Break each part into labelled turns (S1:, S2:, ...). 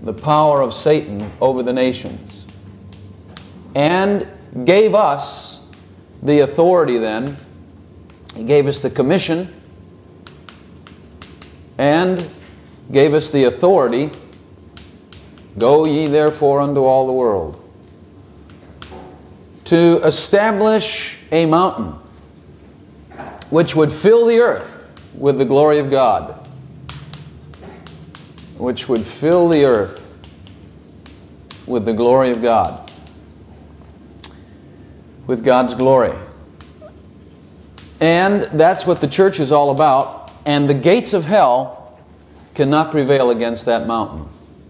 S1: the power of Satan over the nations, and gave us the authority then. He gave us the commission and gave us the authority. Go ye therefore unto all the world, to establish a mountain which would fill the earth with the glory of God. Which would fill the earth with the glory of God. With God's glory. And that's what the church is all about. And the gates of hell cannot prevail against that mountain.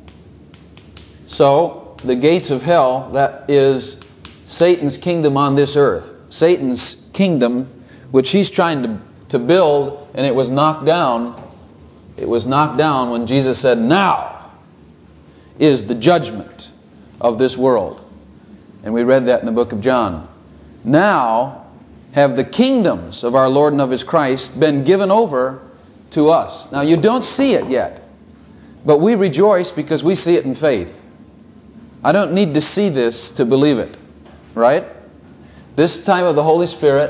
S1: So, the gates of hell, that is Satan's kingdom on this earth. Satan's kingdom, which he's trying to build, and it was knocked down. It was knocked down when Jesus said, "Now is the judgment of this world." And we read that in the book of John. Now have the kingdoms of our Lord and of His Christ been given over to us. Now you don't see it yet, but we rejoice because we see it in faith. I don't need to see this to believe it, right? This time of the Holy Spirit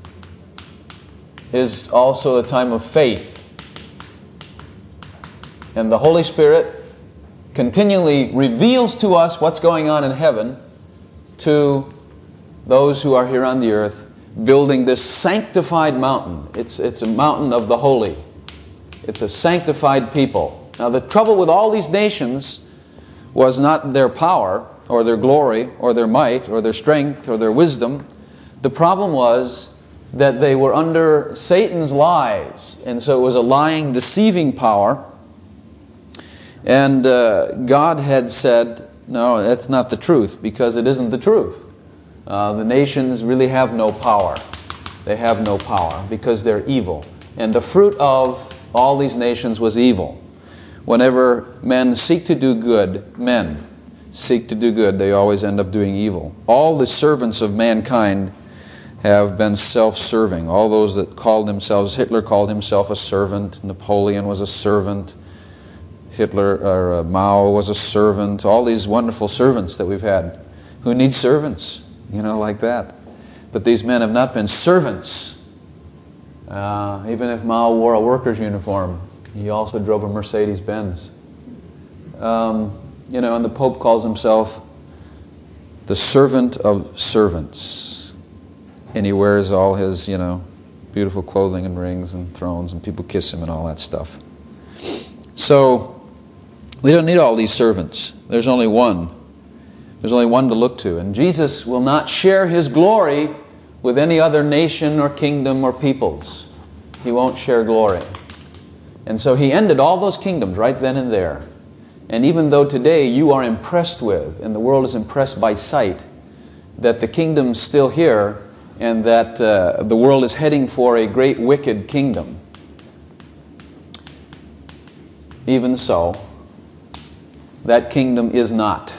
S1: is also the time of faith. And the Holy Spirit continually reveals to us what's going on in heaven to those who are here on the earth, building this sanctified mountain. It's a mountain of the holy. It's a sanctified people. Now the trouble with all these nations was not their power or their glory or their might or their strength or their wisdom. The problem was that they were under Satan's lies. And so it was a lying, deceiving power. And God had said, no, that's not the truth, because it isn't the truth. The nations really have no power. They have no power because they're evil. And the fruit of all these nations was evil. Whenever men seek to do good, they always end up doing evil. All the servants of mankind have been self-serving. All those that called themselves, Hitler called himself a servant, Napoleon was a servant, Mao was a servant, all these wonderful servants that we've had. Who needs servants? Like that. But these men have not been servants. Even if Mao wore a worker's uniform, he also drove a Mercedes-Benz. And the Pope calls himself the servant of servants. And he wears all his, beautiful clothing and rings and thrones, and people kiss him and all that stuff. So, we don't need all these servants. There's only one. There's only one to look to. And Jesus will not share His glory with any other nation or kingdom or peoples. He won't share glory. And so He ended all those kingdoms right then and there. And even though today you are impressed with, and the world is impressed by sight, that the kingdom's still here, and that the world is heading for a great wicked kingdom, even so, that kingdom is not.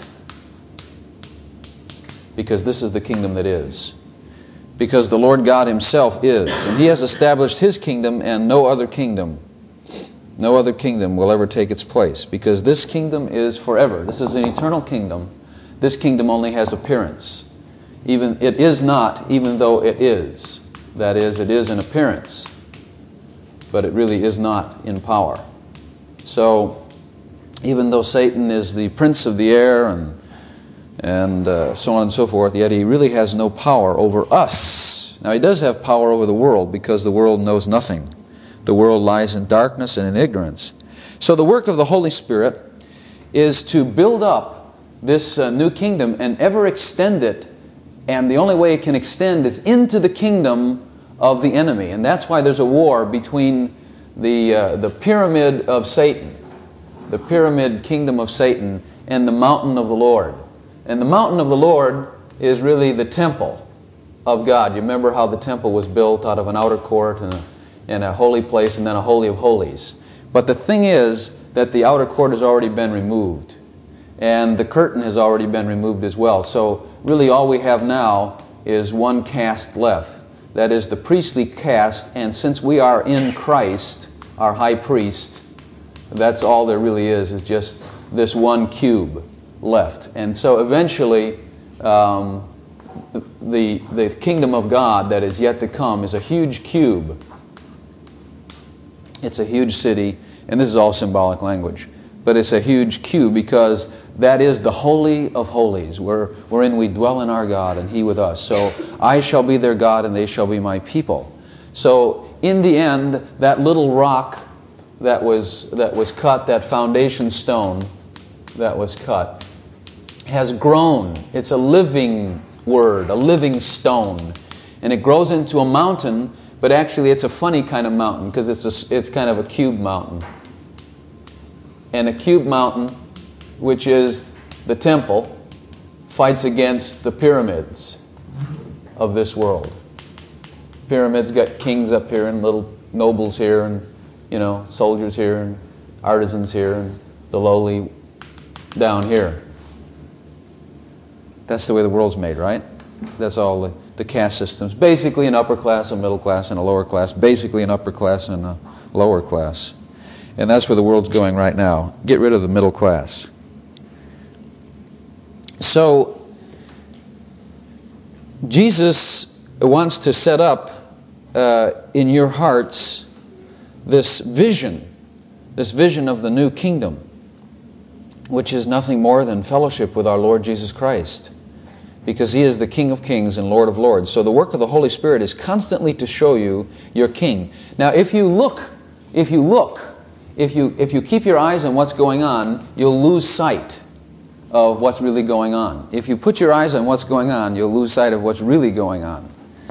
S1: Because this is the kingdom that is. Because the Lord God Himself is. And He has established His kingdom, and no other kingdom will ever take its place. Because this kingdom is forever. This is an eternal kingdom. This kingdom only has appearance. It is not, even though it is. That is, it is in appearance. But it really is not in power. So, even though Satan is the prince of the air and so on and so forth, yet he really has no power over us. Now he does have power over the world, because the world knows nothing. The world lies in darkness and in ignorance. So the work of the Holy Spirit is to build up this new kingdom and ever extend it, and the only way it can extend is into the kingdom of the enemy. And that's why there's a war between the pyramid of Satan, the pyramid kingdom of Satan, and the mountain of the Lord. And the mountain of the Lord is really the temple of God. You remember how the temple was built out of an outer court and a holy place and then a holy of holies. But the thing is that the outer court has already been removed. And the curtain has already been removed as well. So really all we have now is one caste left. That is the priestly caste. And since we are in Christ, our high priest, That's all there really is just this one cube left. And so eventually, the kingdom of God that is yet to come is a huge cube. It's a huge city, and this is all symbolic language. But it's a huge cube because that is the Holy of Holies, wherein we dwell in our God and He with us. So I shall be their God and they shall be my people. So in the end, that little rock that was cut, that foundation stone that was cut, has grown. It's a living word, a living stone. And it grows into a mountain, but actually it's a funny kind of mountain because it's kind of a cube mountain. And a cube mountain, which is the temple, fights against the pyramids of this world. Pyramids got kings up here and little nobles here and, soldiers here and artisans here and the lowly down here. That's the way the world's made, right? That's all the caste systems. Basically an upper class, a middle class, and a lower class. Basically an upper class and a lower class. And that's where the world's going right now. Get rid of the middle class. So, Jesus wants to set up in your hearts this vision of the new kingdom, which is nothing more than fellowship with our Lord Jesus Christ, because He is the King of Kings and Lord of Lords. So the work of the Holy Spirit is constantly to show you your King. Now, if you keep your eyes on what's going on, you'll lose sight of what's really going on. If you put your eyes on what's going on, you'll lose sight of what's really going on.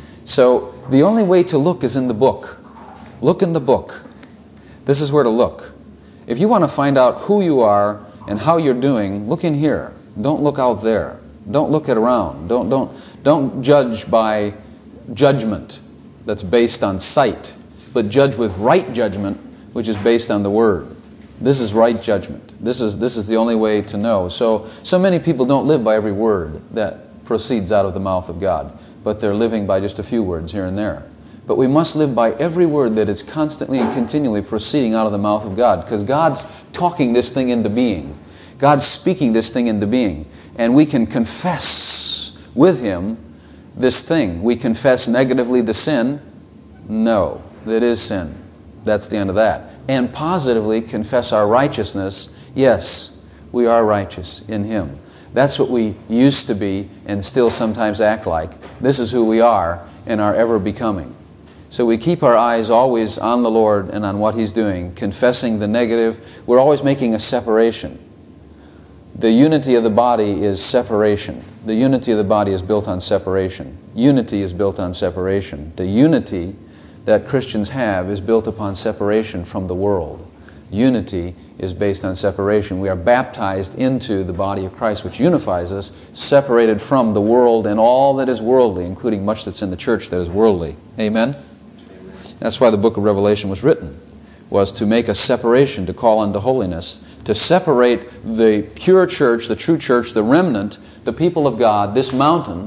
S1: So the only way to look is in the book. Look in the book. This is where to look. If you want to find out who you are and how you're doing, look in here. Don't look out there. Don't look it around. Don't judge by judgment that's based on sight, but judge with right judgment, which is based on the Word. This is right judgment. This is the only way to know. So many people don't live by every word that proceeds out of the mouth of God, but they're living by just a few words here and there. But we must live by every word that is constantly and continually proceeding out of the mouth of God, because God's talking this thing into being. God's speaking this thing into being. And we can confess with Him this thing. We confess negatively the sin. No, that is sin. That's the end of that. And positively confess our righteousness. Yes, we are righteous in Him. That's what we used to be and still sometimes act like. This is who we are and are ever becoming. So we keep our eyes always on the Lord and on what He's doing, confessing the negative. We're always making a separation. The unity of the body is separation. The unity of the body is built on separation. Unity is built on separation. The unity that Christians have is built upon separation from the world. Unity is based on separation. We are baptized into the body of Christ, which unifies us, separated from the world and all that is worldly, including much that's in the church that is worldly. Amen? That's why the book of Revelation was written, was to make a separation, to call unto holiness, to separate the pure church, the true church, the remnant, the people of God, this mountain,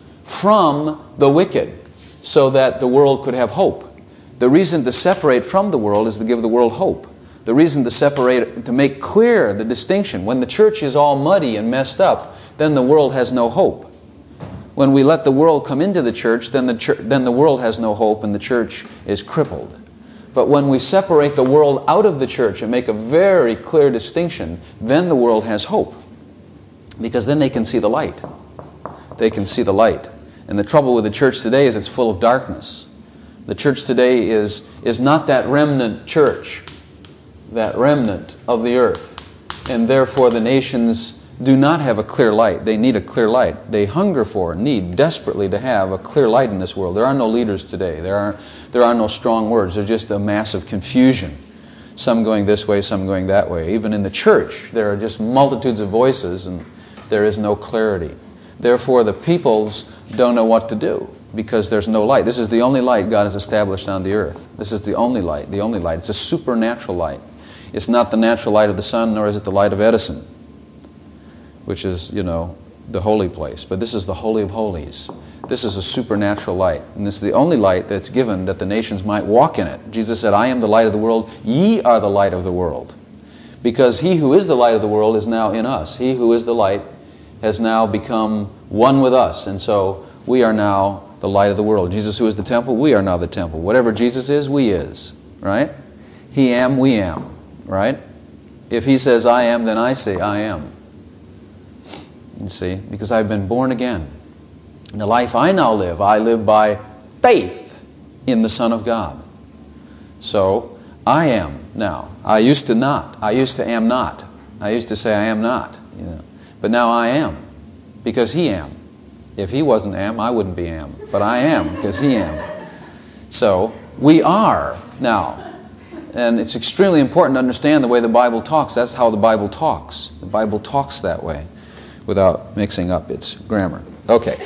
S1: from the wicked, so that the world could have hope. The reason to separate from the world is to give the world hope. The reason to separate, to make clear the distinction. When the church is all muddy and messed up, then the world has no hope. When we let the world come into the church, then the world has no hope and the church is crippled. But when we separate the world out of the church and make a very clear distinction, then the world has hope. Because then they can see the light. They can see the light. And the trouble with the church today is it's full of darkness. The church today is not that remnant church, that remnant of the earth. And therefore the nations do not have a clear light. They need a clear light. They hunger for, need desperately to have a clear light in this world. There are no leaders today. There are no strong words. There's just a massive confusion. Some going this way, some going that way. Even in the church, there are just multitudes of voices and there is no clarity. Therefore, the peoples don't know what to do because there's no light. This is the only light God has established on the earth. This is the only light, the only light. It's a supernatural light. It's not the natural light of the sun, nor is it the light of Edison, which is, the holy place. But this is the Holy of Holies. This is a supernatural light. And this is the only light that's given that the nations might walk in it. Jesus said, I am the light of the world. Ye are the light of the world. Because He who is the light of the world is now in us. He who is the light has now become one with us. And so we are now the light of the world. Jesus who is the temple, we are now the temple. Whatever Jesus is, we is. Right? He am, we am. Right? If He says I am, then I say I am. You see? Because I've been born again. And the life I now live, I live by faith in the Son of God. So, I am now. I used to not. I used to am not. I used to say I am not. You know. But now I am, because He am. If He wasn't am, I wouldn't be am. But I am, because He am. So, we are now. And it's extremely important to understand the way the Bible talks. That's how the Bible talks. The Bible talks that way, without mixing up its grammar. Okay.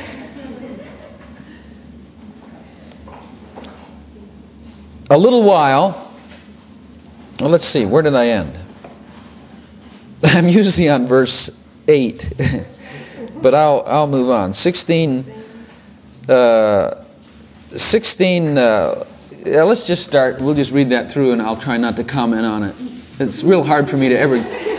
S1: A little while, well, let's see, where did I end? I'm usually on verse 8, but I'll move on. 16, let's just start, we'll just read that through and I'll try not to comment on it. It's real hard for me to ever,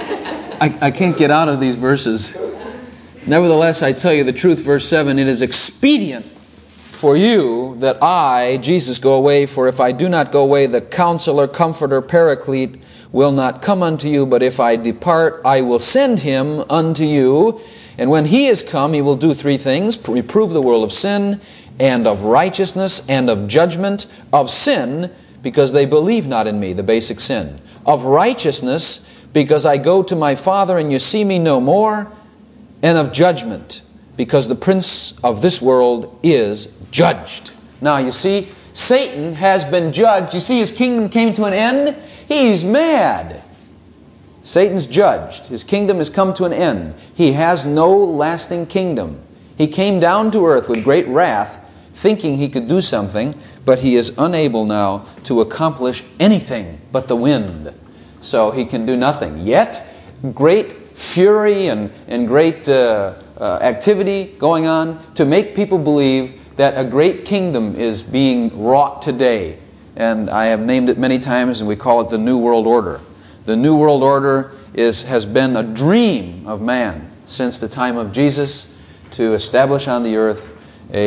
S1: I can't get out of these verses. Nevertheless, I tell you the truth, verse 7, it is expedient for you that I, Jesus, go away, for if I do not go away, the Counselor, Comforter, Paraclete will not come unto you, but if I depart, I will send Him unto you. And when He is come, He will do three things: reprove the world of sin, and of righteousness, and of judgment. Of sin, because they believe not in Me, the basic sin. Of righteousness, because I go to My Father, and you see Me no more. And of judgment, because the prince of this world is judged. Now, you see, Satan has been judged. You see, his kingdom came to an end. He's mad. Satan's judged. His kingdom has come to an end. He has no lasting kingdom. He came down to earth with great wrath, thinking he could do something, but he is unable now to accomplish anything but the wind. So he can do nothing. Yet, great fury and great activity going on to make people believe that a great kingdom is being wrought today. And I have named it many times, and we call it the New World Order. The New World Order has been a dream of man since the time of Jesus to establish on the earth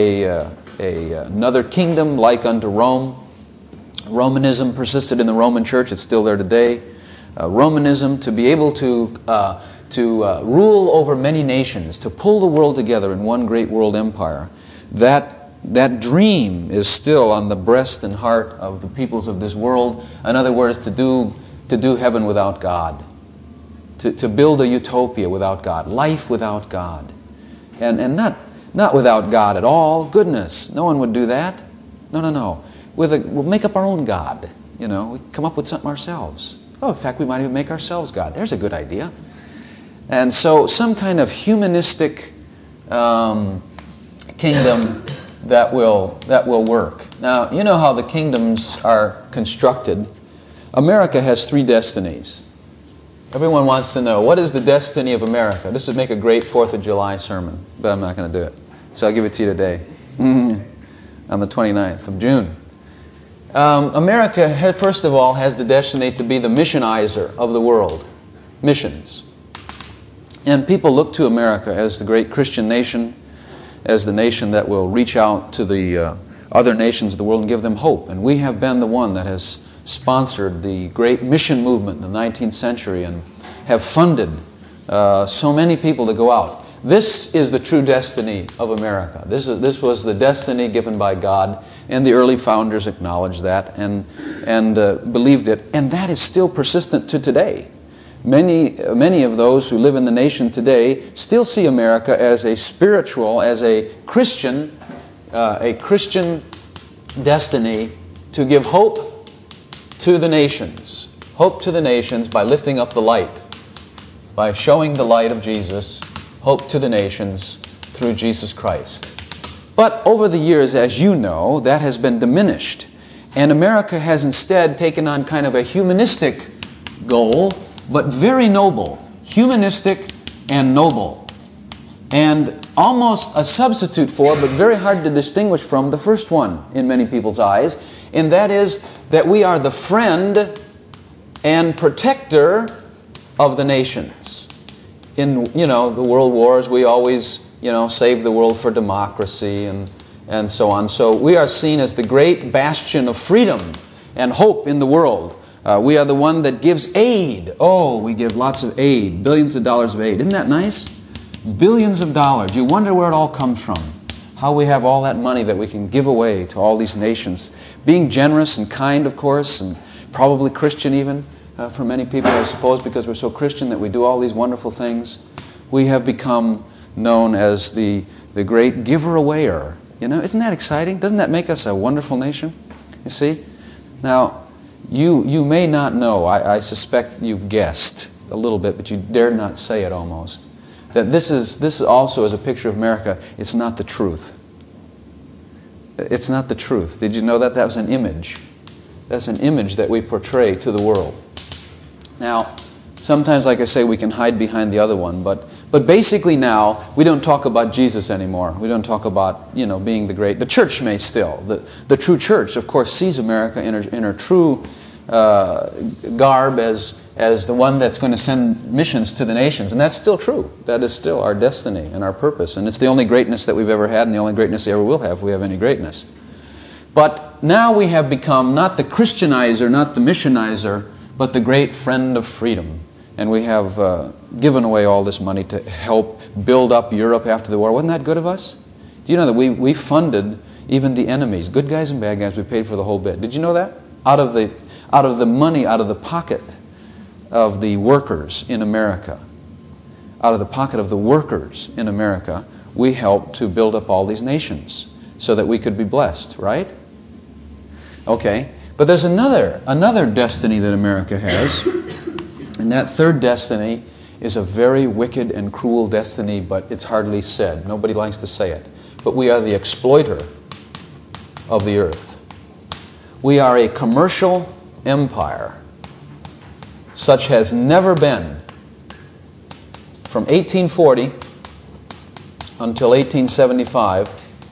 S1: another kingdom like unto Rome. Romanism persisted in the Roman Church. It's still there today. Romanism, to be able to rule over many nations, to pull the world together in one great world empire. That dream is still on the breast and heart of the peoples of this world. In other words, to do heaven without God, to build a utopia without God, life without God, and not without God at all. Goodness, no one would do that. No. We'll make up our own God. You know, we come up with something ourselves. Oh, in fact, we might even make ourselves God. There's a good idea. And so, some kind of humanistic kingdom that will work. Now, you know how the kingdoms are constructed. America has three destinies. Everyone wants to know, what is the destiny of America? This would make a great 4th of July sermon, but I'm not going to do it. So I'll give it to you today, on the 29th of June. America, first of all, has the destiny to be the missionizer of the world. Missions. And people look to America as the great Christian nation, as the nation that will reach out to the other nations of the world and give them hope. And we have been the one that has sponsored the great mission movement in the 19th century and have funded so many people to go out. This is the true destiny of America. This was the destiny given by God, and the early founders acknowledged that and believed it. And that is still persistent to today. Many of those who live in the nation today still see America as a spiritual, as a Christian destiny to give hope to the nations. Hope to the nations by lifting up the light, by showing the light of Jesus. Hope to the nations through Jesus Christ. But over the years, as you know, that has been diminished. And America has instead taken on kind of a humanistic goal, but very noble. Humanistic and noble. And almost a substitute for, but very hard to distinguish from, the first one in many people's eyes. And that is that we are the friend and protector of the nations. In, the world wars, we always, save the world for democracy and so on. So we are seen as the great bastion of freedom and hope in the world. We are the one that gives aid. Oh, we give lots of aid, billions of dollars of aid. Isn't that nice? Billions of dollars. You wonder where it all comes from. How we have all that money that we can give away to all these nations. Being generous and kind, of course, and probably Christian even, for many people, I suppose, because we're so Christian that we do all these wonderful things. We have become known as the great giver-awayer. Isn't that exciting? Doesn't that make us a wonderful nation? You see? Now, you may not know, I suspect you've guessed a little bit, but you dare not say it almost, that this is also as a picture of America. It's not the truth. It's not the truth. Did you know that? That was an image. That's an image that we portray to the world. Now, sometimes, like I say, we can hide behind the other one, but basically now, we don't talk about Jesus anymore. We don't talk about, being the great. The church may still. The true church, of course, sees America in her true garb as the one that's going to send missions to the nations. And that's still true. That is still our destiny and our purpose. And it's the only greatness that we've ever had and the only greatness we ever will have if we have any greatness. But now we have become not the Christianizer, not the missionizer, but the great friend of freedom. And we have given away all this money to help build up Europe after the war. Wasn't that good of us? Do you know that we funded even the enemies, good guys and bad guys? We paid for the whole bit. Did you know that? Out of the money, out of the pocket of the workers in America, out of the pocket of the workers in America, we helped to build up all these nations so that we could be blessed, right? Okay, but there's another destiny that America has, and that third destiny is a very wicked and cruel destiny, but it's hardly said. Nobody likes to say it. But we are the exploiter of the earth. We are a commercial empire, such has never been. From 1840 until 1875,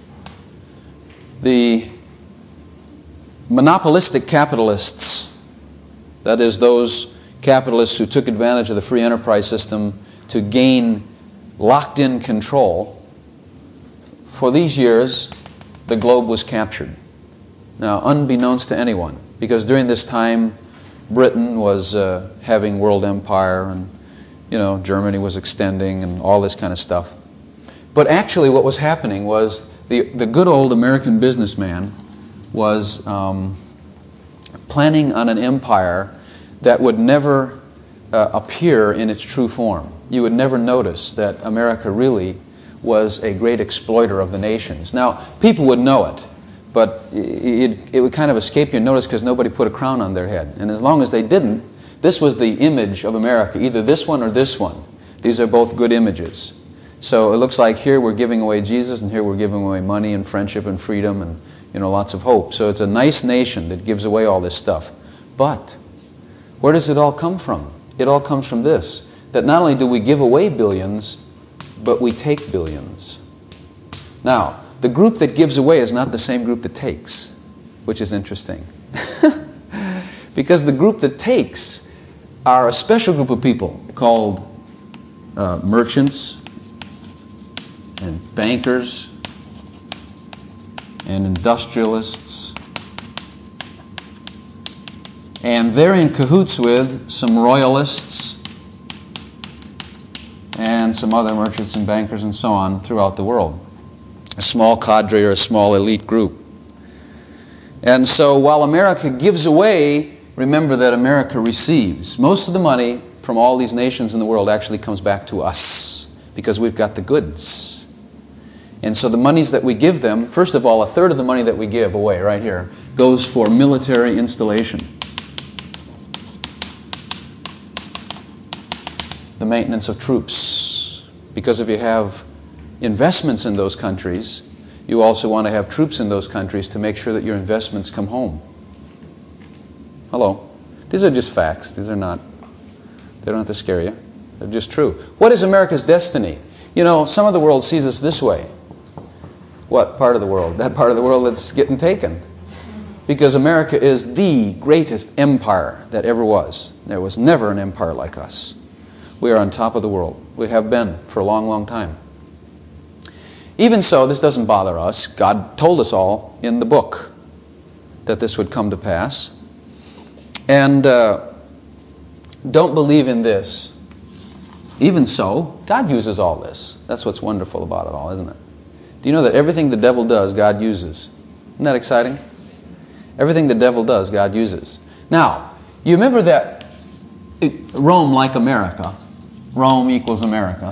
S1: the monopolistic capitalists, that is, those capitalists who took advantage of the free enterprise system to gain locked-in control, for these years, the globe was captured. Now, unbeknownst to anyone, because during this time, Britain was having world empire, and Germany was extending, and all this kind of stuff. But actually, what was happening was the good old American businessman was planning on an empire that would never appear in its true form. You would never notice that America really was a great exploiter of the nations. Now, people would know it, but it would kind of escape your notice because nobody put a crown on their head. And as long as they didn't, this was the image of America, either this one or this one. These are both good images. So it looks like here we're giving away Jesus, and here we're giving away money and friendship and freedom and lots of hope. So it's a nice nation that gives away all this stuff. But where does it all come from? It all comes from this, that not only do we give away billions, but we take billions. Now, the group that gives away is not the same group that takes, which is interesting. Because the group that takes are a special group of people called merchants and bankers and industrialists. And they're in cahoots with some royalists and some other merchants and bankers and so on throughout the world. A small cadre or a small elite group. And so while America gives away, remember that America receives. Most of the money from all these nations in the world actually comes back to us because we've got the goods. And so the monies that we give them, first of all, a third of the money that we give away right here goes for military installation. The maintenance of troops. Because if you have investments in those countries, you also want to have troops in those countries to make sure that your investments come home. Hello. These are just facts. These are not, they don't have to scare you. They're just true. What is America's destiny? Some of the world sees us this way. What part of the world? That part of the world that's getting taken. Because America is the greatest empire that ever was. There was never an empire like us. We are on top of the world. We have been for a long, long time. Even so, this doesn't bother us. God told us all in the book that this would come to pass. And don't believe in this. Even so, God uses all this. That's what's wonderful about it all, isn't it? Do you know that everything the devil does, God uses? Isn't that exciting? Everything the devil does, God uses. Now, you remember that Rome, like America, Rome equals America.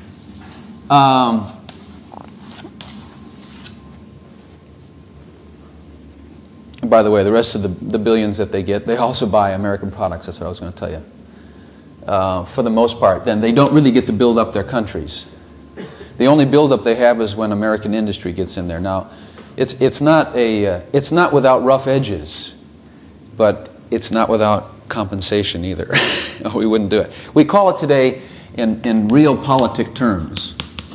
S1: By the way, the rest of the billions that they get, they also buy American products. That's what I was going to tell you. For the most part, then they don't really get to build up their countries. The only build-up they have is when American industry gets in there. Now, it's not without rough edges, but it's not without compensation either. We wouldn't do it. We call it today in realpolitik terms.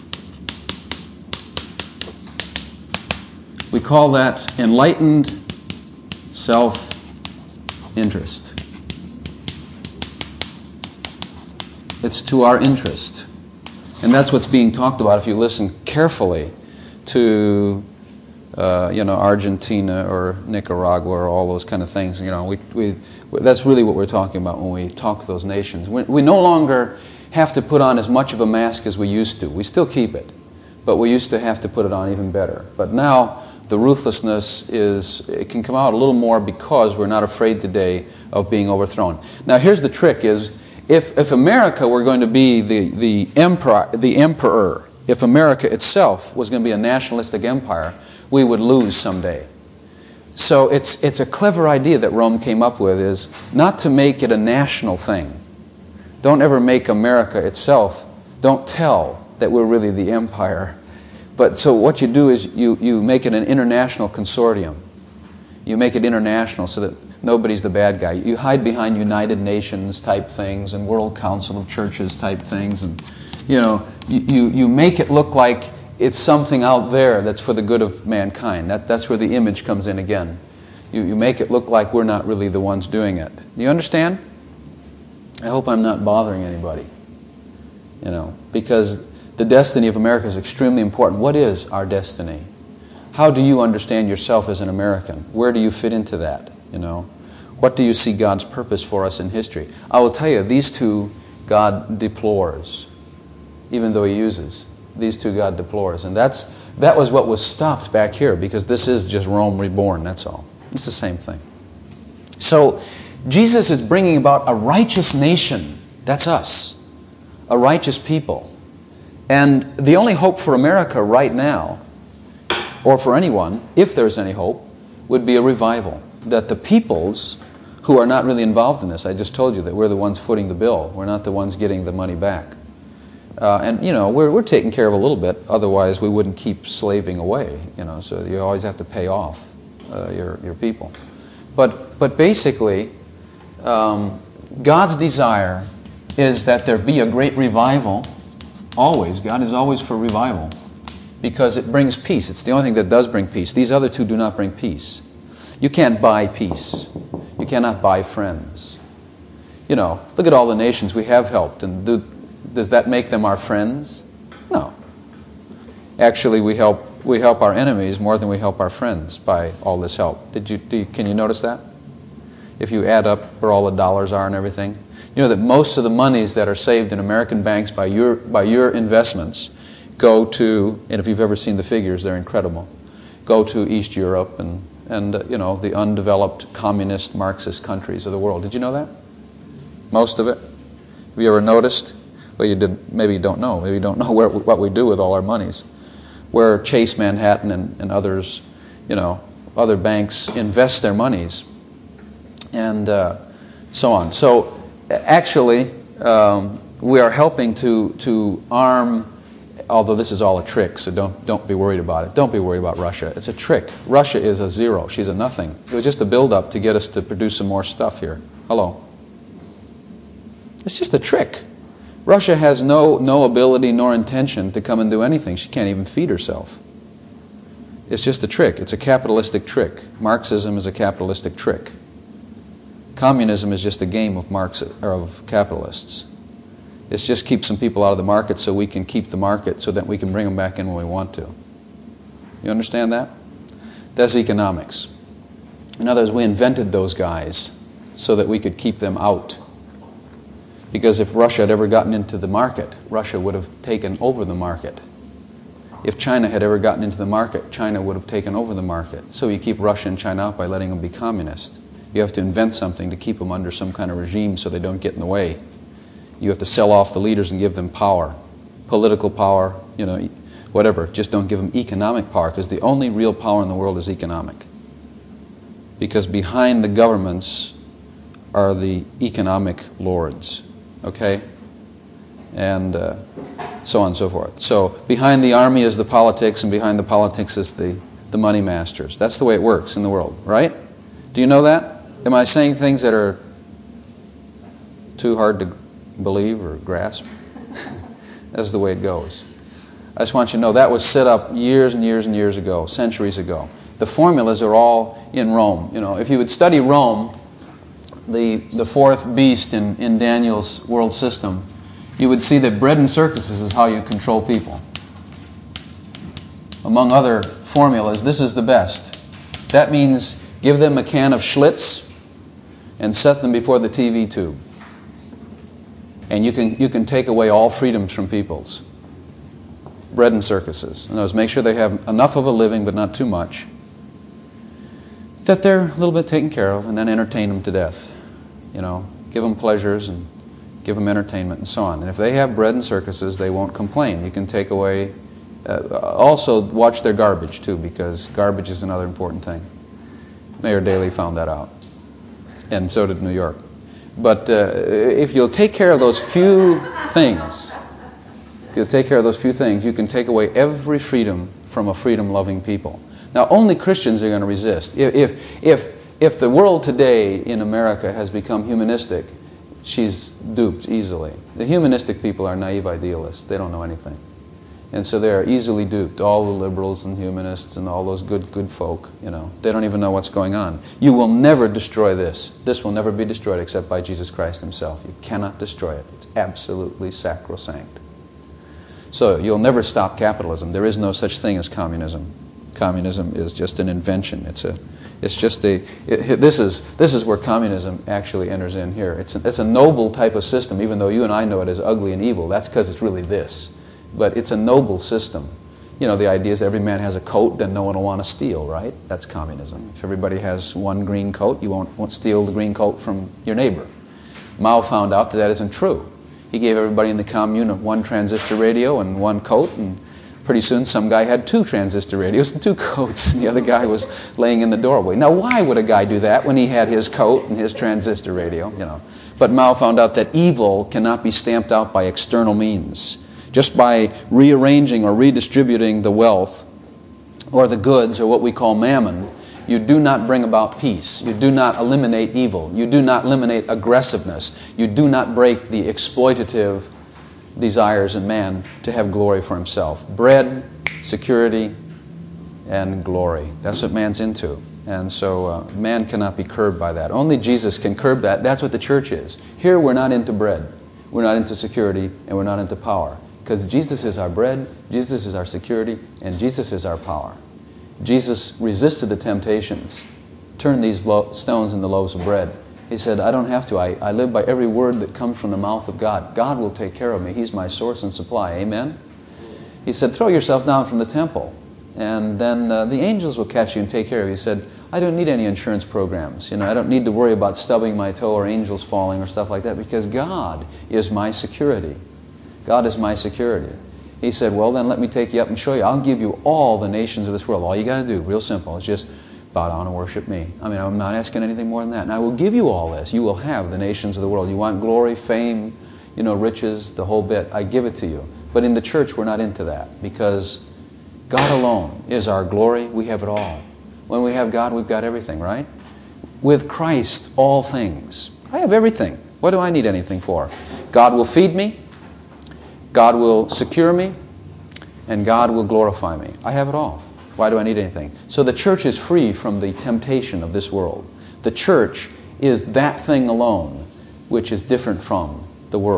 S1: We call that enlightened self-interest. It's to our interest. And that's what's being talked about if you listen carefully to Argentina or Nicaragua or all those kind of things. That's really what we're talking about when we talk to those nations. We no longer have to put on as much of a mask as we used to. We still keep it, but we used to have to put it on even better. But now the ruthlessness it can come out a little more because we're not afraid today of being overthrown. Now here's the trick is, if America were going to be the emperor, if America itself was going to be a nationalistic empire, we would lose someday. So it's a clever idea that Rome came up with, is not to make it a national thing. Don't ever make America itself, don't tell that we're really the empire. But so what you do is you make it an international consortium. You make it international so that nobody's the bad guy. You hide behind United Nations type things and World Council of Churches type things, and you make it look like it's something out there that's for the good of mankind. That's where the image comes in again. You make it look like we're not really the ones doing it. Do you understand? I hope I'm not bothering anybody. Because the destiny of America is extremely important. What is our destiny? How do you understand yourself as an American? Where do you fit into that? What do you see God's purpose for us in history? I will tell you, these two God deplores, even though He uses. These two God deplores. And that was what was stopped back here, because this is just Rome reborn, that's all. It's the same thing. So, Jesus is bringing about a righteous nation. That's us. A righteous people. And the only hope for America right now, or for anyone, if there's any hope, would be a revival. That the peoples who are not really involved in this, I just told you that we're the ones footing the bill. We're not the ones getting the money back. We're taking care of a little bit, otherwise we wouldn't keep slaving away, so you always have to pay off your people. But basically, God's desire is that there be a great revival, always. God is always for revival, because it brings peace. It's the only thing that does bring peace. These other two do not bring peace. You can't buy peace. You cannot buy friends. Look at all the nations we have helped, and does that make them our friends? No. Actually, we help our enemies more than we help our friends by all this help. Can you notice that? If you add up where all the dollars are and everything, you know that most of the monies that are saved in American banks by your investments go to, and if you've ever seen the figures, they're incredible, go to East Europe and the undeveloped communist Marxist countries of the world. Did you know that? Most of it. Have you ever noticed? Well, you did. Maybe you don't know. Maybe you don't know what we do with all our monies. Where Chase Manhattan and others, other banks invest their monies, and so on. So actually, we are helping to arm. Although this is all a trick, so don't be worried about it. Don't be worried about Russia. It's a trick. Russia is a zero. She's a nothing. It was just a build-up to get us to produce some more stuff here. Hello. It's just a trick. Russia has no ability nor intention to come and do anything. She can't even feed herself. It's just a trick. It's a capitalistic trick. Marxism is a capitalistic trick. Communism is just a game of capitalists. It's just keep some people out of the market so we can keep the market so that we can bring them back in when we want to. You understand that? That's economics. In other words, we invented those guys so that we could keep them out. Because if Russia had ever gotten into the market, Russia would have taken over the market. If China had ever gotten into the market, China would have taken over the market. So you keep Russia and China out by letting them be communist. You have to invent something to keep them under some kind of regime so they don't get in the way. You have to sell off the leaders and give them power. Political power, whatever. Just don't give them economic power, because the only real power in the world is economic. Because behind the governments are the economic lords. Okay? And so on and so forth. So behind the army is the politics, and behind the politics is the money masters. That's the way it works in the world, right? Do you know that? Am I saying things that are too hard to believe or grasp? That's the way it goes. I just want you to know that was set up years and years and years ago, centuries ago. The formulas are all in Rome. If you would study Rome, the fourth beast in Daniel's world system, you would see that bread and circuses is how you control people. Among other formulas, this is the best. That means give them a can of Schlitz and set them before the TV tube. And you can take away all freedoms from peoples. Bread and circuses. In other words, make sure they have enough of a living, but not too much, that they're a little bit taken care of, and then entertain them to death. Give them pleasures and give them entertainment and so on. And if they have bread and circuses, they won't complain. You can take away... also, watch their garbage, too, because garbage is another important thing. Mayor Daley found that out. And so did New York. But if you'll take care of those few things, you can take away every freedom from a freedom-loving people. Now, only Christians are going to resist. If the world today in America has become humanistic, she's duped easily. The humanistic people are naive idealists. They don't know anything. And so they're easily duped. All the liberals and humanists and all those good folk, they don't even know what's going on. You will never destroy this. This will never be destroyed except by Jesus Christ himself. You cannot destroy it. It's absolutely sacrosanct. So you'll never stop capitalism. There is no such thing as communism. Communism is just an invention. This is where communism actually enters in here. It's a noble type of system, even though you and I know it as ugly and evil. That's because it's really this. But it's a noble system. The idea is every man has a coat, then no one will want to steal, right? That's communism. If everybody has one green coat, you won't steal the green coat from your neighbor. Mao found out that isn't true. He gave everybody in the commune one transistor radio and one coat, and pretty soon some guy had 2 transistor radios and 2 coats, and the other guy was laying in the doorway. Now, why would a guy do that when he had his coat and his transistor radio? But Mao found out that evil cannot be stamped out by external means. Just by rearranging or redistributing the wealth or the goods, or what we call mammon, you do not bring about peace. You do not eliminate evil. You do not eliminate aggressiveness. You do not break the exploitative desires in man to have glory for himself. Bread, security, and glory. That's what man's into. And so man cannot be curbed by that. Only Jesus can curb that. That's what the church is. Here we're not into bread. We're not into security, and we're not into power. Because Jesus is our bread, Jesus is our security, and Jesus is our power. Jesus resisted the temptations, turned these stones into loaves of bread. He said, I don't have to. I live by every word that comes from the mouth of God. God will take care of me. He's my source and supply. Amen? He said, throw yourself down from the temple, and then the angels will catch you and take care of you. He said, I don't need any insurance programs. I don't need to worry about stubbing my toe or angels falling or stuff like that, because God is my security. God is my security. He said, well, then let me take you up and show you. I'll give you all the nations of this world. All you got to do, real simple, is just bow down and worship me. I'm not asking anything more than that. And I will give you all this. You will have the nations of the world. You want glory, fame, riches, the whole bit. I give it to you. But in the church, we're not into that, because God alone is our glory. We have it all. When we have God, we've got everything, right? With Christ, all things. I have everything. What do I need anything for? God will feed me. God will secure me, and God will glorify me. I have it all. Why do I need anything? So the church is free from the temptation of this world. The church is that thing alone which is different from the world.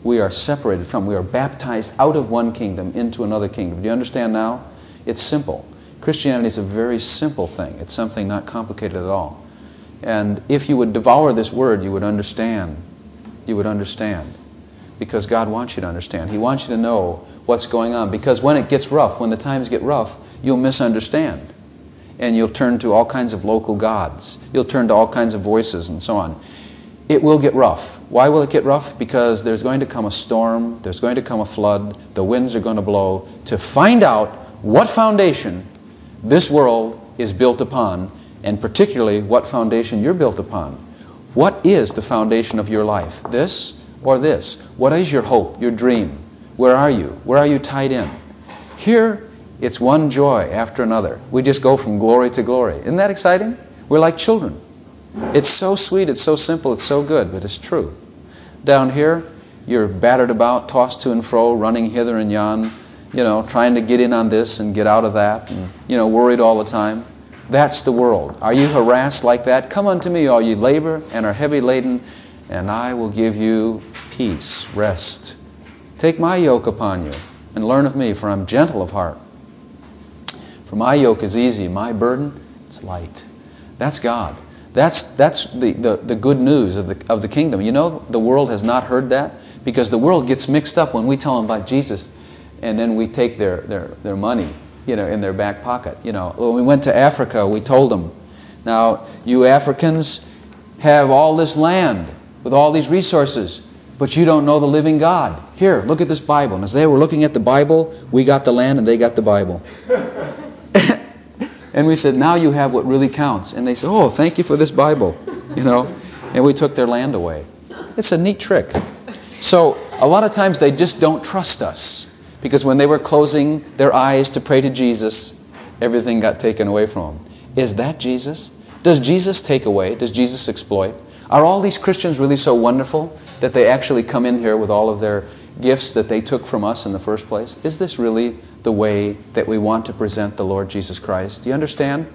S1: we are separated from. We are baptized out of one kingdom into another kingdom. Do you understand now? It's simple. Christianity is a very simple thing. It's something not complicated at all. And if you would devour this word, you would understand. You would understand. Because God wants you to understand. He wants you to know what's going on. Because when it gets rough, when the times get rough, you'll misunderstand. And you'll turn to all kinds of local gods. You'll turn to all kinds of voices and so on. It will get rough. Why will it get rough? Because there's going to come a storm, there's going to come a flood, the winds are going to blow, to find out what foundation this world is built upon, and particularly what foundation you're built upon. What is the foundation of your life? This or this? What is your hope, your dream? Where are you? Where are you tied in? Here, it's one joy after another. We just go from glory to glory. Isn't that exciting? We're like children. It's so sweet, it's so simple, it's so good, but it's true. Down here, you're battered about, tossed to and fro, running hither and yon, trying to get in on this and get out of that, and, worried all the time. That's the world. Are you harassed like that? Come unto me, all ye labor and are heavy laden, and I will give you peace, rest. Take my yoke upon you, and learn of me, for I'm gentle of heart. For my yoke is easy, my burden, it's light. That's God. That's the good news of the kingdom. The world has not heard that, because the world gets mixed up when we tell them about Jesus, and then we take their money, in their back pocket. When we went to Africa, we told them, now you Africans have all this land with all these resources, but you don't know the living God. Here, look at this Bible. And as they were looking at the Bible, we got the land and they got the Bible. And we said, now you have what really counts. And they said, oh, thank you for this Bible. And we took their land away. It's a neat trick. So a lot of times they just don't trust us. Because when they were closing their eyes to pray to Jesus, everything got taken away from them. Is that Jesus? Does Jesus take away? Does Jesus exploit? Are all these Christians really so wonderful that they actually come in here with all of their gifts that they took from us in the first place? Is this really the way that we want to present the Lord Jesus Christ? Do you understand?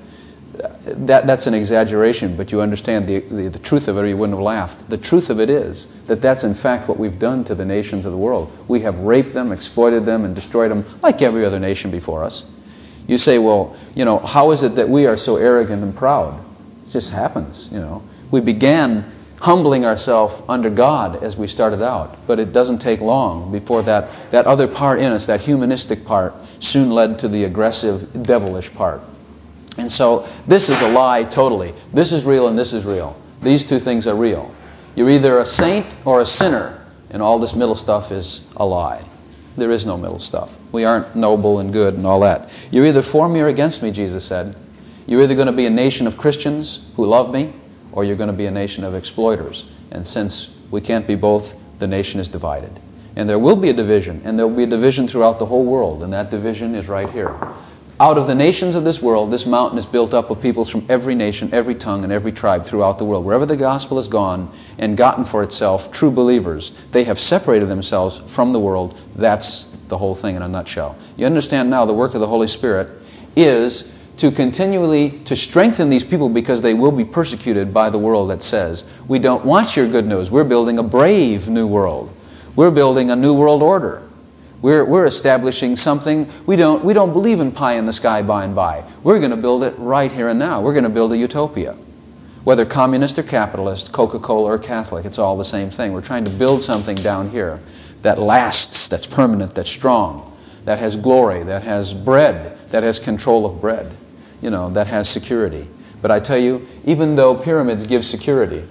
S1: That's an exaggeration, but you understand the truth of it, or you wouldn't have laughed. The truth of it is that that's in fact what we've done to the nations of the world. We have raped them, exploited them, and destroyed them like every other nation before us. You say, well, how is it that we are so arrogant and proud? It just happens, We began humbling ourselves under God as we started out, but it doesn't take long before that other part in us, that humanistic part, soon led to the aggressive, devilish part. And so this is a lie totally. This is real and this is real. These two things are real. You're either a saint or a sinner, and all this middle stuff is a lie. There is no middle stuff. We aren't noble and good and all that. You're either for me or against me, Jesus said. You're either going to be a nation of Christians who love me, or you're going to be a nation of exploiters. And since we can't be both, the nation is divided. And there will be a division, and there will be a division throughout the whole world, and that division is right here. Out of the nations of this world, this mountain is built up of peoples from every nation, every tongue, and every tribe throughout the world. Wherever the gospel has gone and gotten for itself true believers, they have separated themselves from the world. That's the whole thing in a nutshell. You understand now the work of the Holy Spirit is to continually to strengthen these people, because they will be persecuted by the world that says, we don't want your good news. We're building a brave new world. We're building a new world order. We're establishing something. We don't believe in pie in the sky by and by. We're going to build it right here and now. We're going to build a utopia. Whether communist or capitalist, Coca-Cola or Catholic, it's all the same thing. We're trying to build something down here that lasts, that's permanent, that's strong, that has glory, that has bread, that has control of bread, that has security. But I tell you, even though pyramids give security,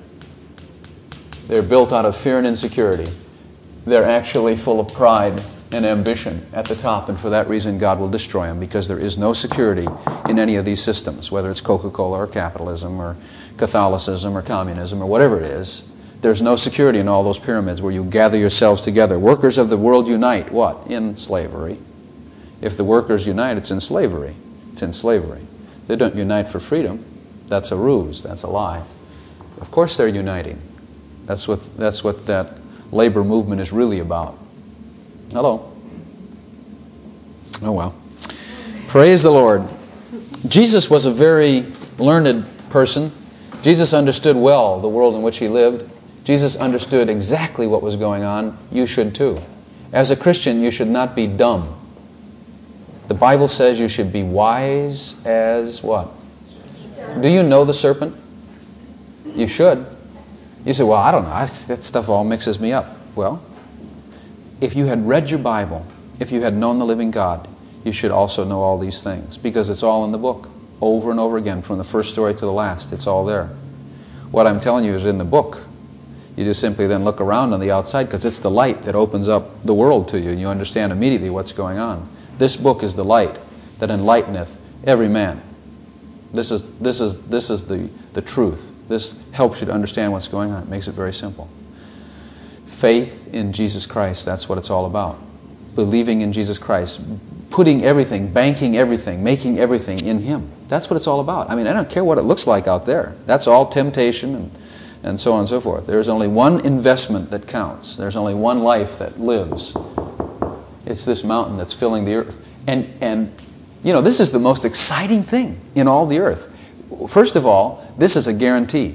S1: they're built out of fear and insecurity. They're actually full of pride and ambition at the top, and for that reason God will destroy them, because there is no security in any of these systems, whether it's Coca-Cola or capitalism or Catholicism or communism or whatever it is. There's no security in all those pyramids where you gather yourselves together. Workers of the world unite. What? In slavery. If the workers unite, it's in slavery. It's in slavery. They don't unite for freedom. That's a ruse. That's a lie. Of course they're uniting. That's what that labor movement is really about. Hello. Oh well. Praise the Lord. Jesus was a very learned person. Jesus understood well the world in which he lived. Jesus understood exactly what was going on. You should too. As a Christian, you should not be dumb. The Bible says you should be wise as what? Do you know the serpent? You should. You say, well, I don't know. That stuff all mixes me up. Well, if you had read your Bible, if you had known the living God, you should also know all these things, because it's all in the book, over and over again, from the first story to the last. It's all there. What I'm telling you is in the book. You just simply then look around on the outside, because it's the light that opens up the world to you, and you understand immediately what's going on. This book is the light that enlighteneth every man. This is the truth. This helps you to understand what's going on. It makes it very simple. Faith in Jesus Christ, that's what it's all about. Believing in Jesus Christ, putting everything, banking everything, making everything in Him. That's what it's all about. I mean, I don't care what it looks like out there. That's all temptation and so on and so forth. There's only one investment that counts. There's only one life that lives. It's this mountain that's filling the earth. And you know, this is the most exciting thing in all the earth. First of all, this is a guarantee.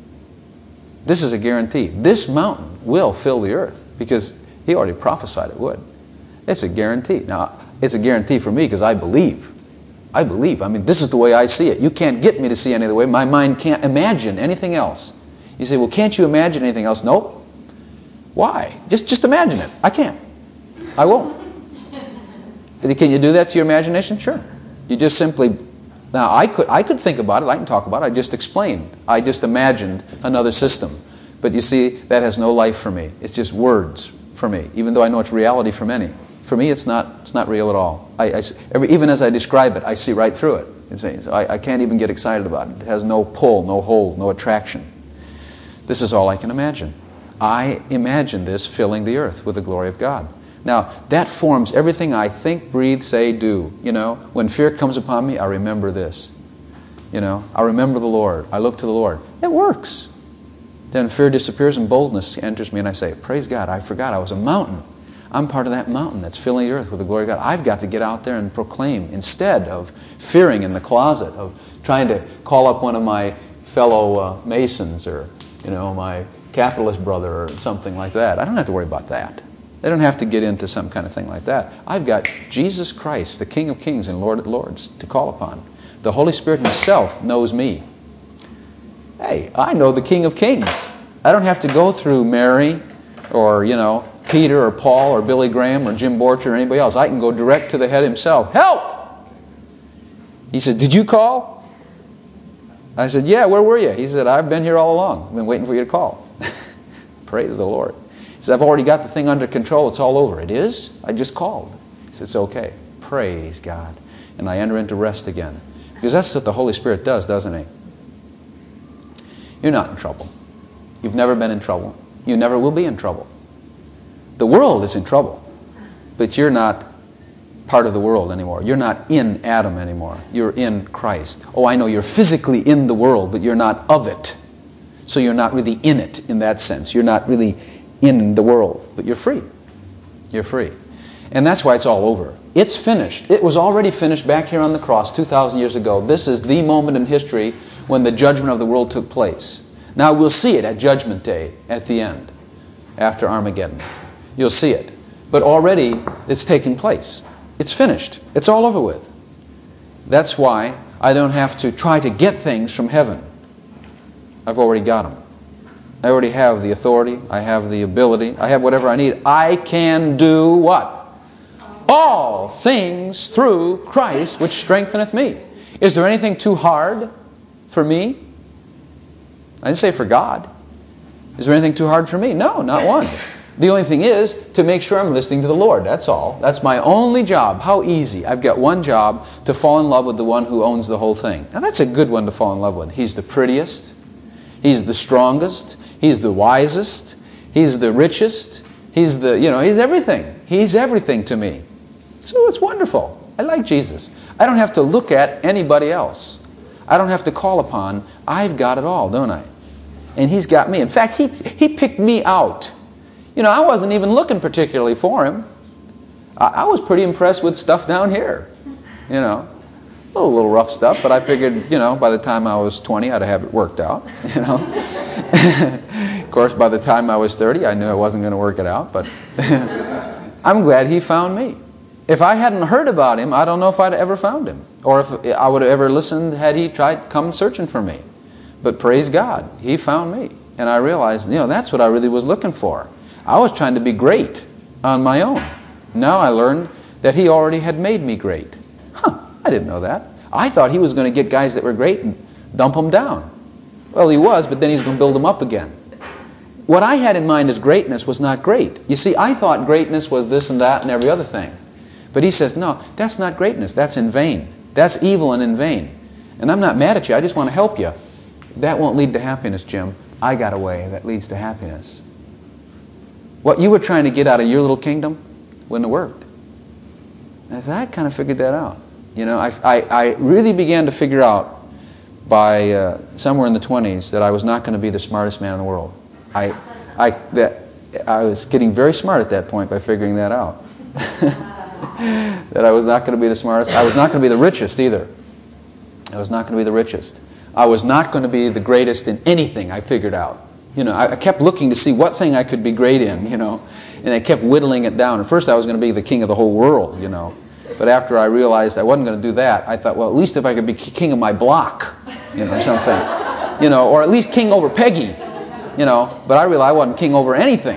S1: This is a guarantee. This mountain will fill the earth, because He already prophesied it would. It's a guarantee. Now, it's a guarantee for me because I believe. I believe. I mean, this is the way I see it. You can't get me to see any other way. My mind can't imagine anything else. You say, well, can't you imagine anything else? Nope. Why? Just imagine it. I can't. I won't. Can you do that to your imagination? Sure. You just simply... Now, I could think about it. I can talk about it. I just explained. I just imagined another system. But you see, that has no life for me. It's just words for me, even though I know it's reality for many. For me, it's not real at all. Even as I describe it, I see right through it. So I can't even get excited about it. It has no pull, no hold, no attraction. This is all I can imagine. I imagine this filling the earth with the glory of God. Now, that forms everything I think, breathe, say, do. You know, when fear comes upon me, I remember this. You know, I remember the Lord. I look to the Lord. It works. Then fear disappears and boldness enters me, and I say, praise God, I forgot I was a mountain. I'm part of that mountain that's filling the earth with the glory of God. I've got to get out there and proclaim, instead of fearing in the closet, of trying to call up one of my fellow Masons, or, you know, my capitalist brother or something like that. I don't have to worry about that. They don't have to get into some kind of thing like that. I've got Jesus Christ, the King of Kings and Lord of Lords, to call upon. The Holy Spirit Himself knows me. Hey, I know the King of Kings. I don't have to go through Mary or, you know, Peter or Paul or Billy Graham or Jim Borchard or anybody else. I can go direct to the head Himself. Help! He said, did you call? I said, yeah, where were you? He said, I've been here all along. I've been waiting for you to call. Praise the Lord. He said, I've already got the thing under control. It's all over. It is? I just called. He said, it's okay. Praise God. And I enter into rest again. Because that's what the Holy Spirit does, doesn't He? You're not in trouble. You've never been in trouble. You never will be in trouble. The world is in trouble. But you're not part of the world anymore. You're not in Adam anymore. You're in Christ. Oh, I know you're physically in the world, but you're not of it. So you're not really in it in that sense. You're not really in the world, but you're free. You're free. And that's why it's all over. It's finished. It was already finished back here on the cross 2,000 years ago. This is the moment in history when the judgment of the world took place. Now we'll see it at Judgment Day at the end, after Armageddon. You'll see it. But already it's taken place. It's finished. It's all over with. That's why I don't have to try to get things from heaven. I've already got them. I already have the authority. I have the ability. I have whatever I need. I can do what? All things through Christ, which strengtheneth me. Is there anything too hard for me? I didn't say for God. Is there anything too hard for me? No, not one. The only thing is to make sure I'm listening to the Lord. That's all. That's my only job. How easy. I've got one job, to fall in love with the one who owns the whole thing. Now that's a good one to fall in love with. He's the prettiest. He's the strongest. He's the wisest. He's the richest. He's the, he's everything. He's everything to me. So it's wonderful. I like Jesus. I don't have to look at anybody else. I don't have to call upon. I've got it all, don't I? And He's got me. In fact, He picked me out. I wasn't even looking particularly for Him. I was pretty impressed with stuff down here. A little rough stuff, but I figured, by the time I was 20, I'd have it worked out, course, by the time I was 30, I knew I wasn't going to work it out, but I'm glad he found me. If I hadn't heard about him, I don't know if I'd ever found him, or if I would have ever listened had he tried come searching for me. But praise God, he found me. And I realized, that's what I really was looking for. I was trying to be great on my own. Now I learned that he already had made me great. I didn't know that. I thought he was going to get guys that were great and dump them down. Well, he was, but then he's going to build them up again. What I had in mind as greatness was not great. You see, I thought greatness was this and that and every other thing. But he says, no, that's not greatness. That's in vain. That's evil and in vain. And I'm not mad at you. I just want to help you. That won't lead to happiness, Jim. I got a way that leads to happiness. What you were trying to get out of your little kingdom wouldn't have worked. And I said, I kind of figured that out. I really began to figure out by somewhere in the 20s that I was not going to be the smartest man in the world. I was getting very smart at that point by figuring that out. That I was not going to be the smartest. I was not going to be the richest either. I was not going to be the richest. I was not going to be the greatest in anything, I figured out. I kept looking to see what thing I could be great in, and I kept whittling it down. At first I was going to be the king of the whole world, But after I realized I wasn't going to do that, I thought, well, at least if I could be king of my block, something. Or at least king over Peggy, But I realized I wasn't king over anything,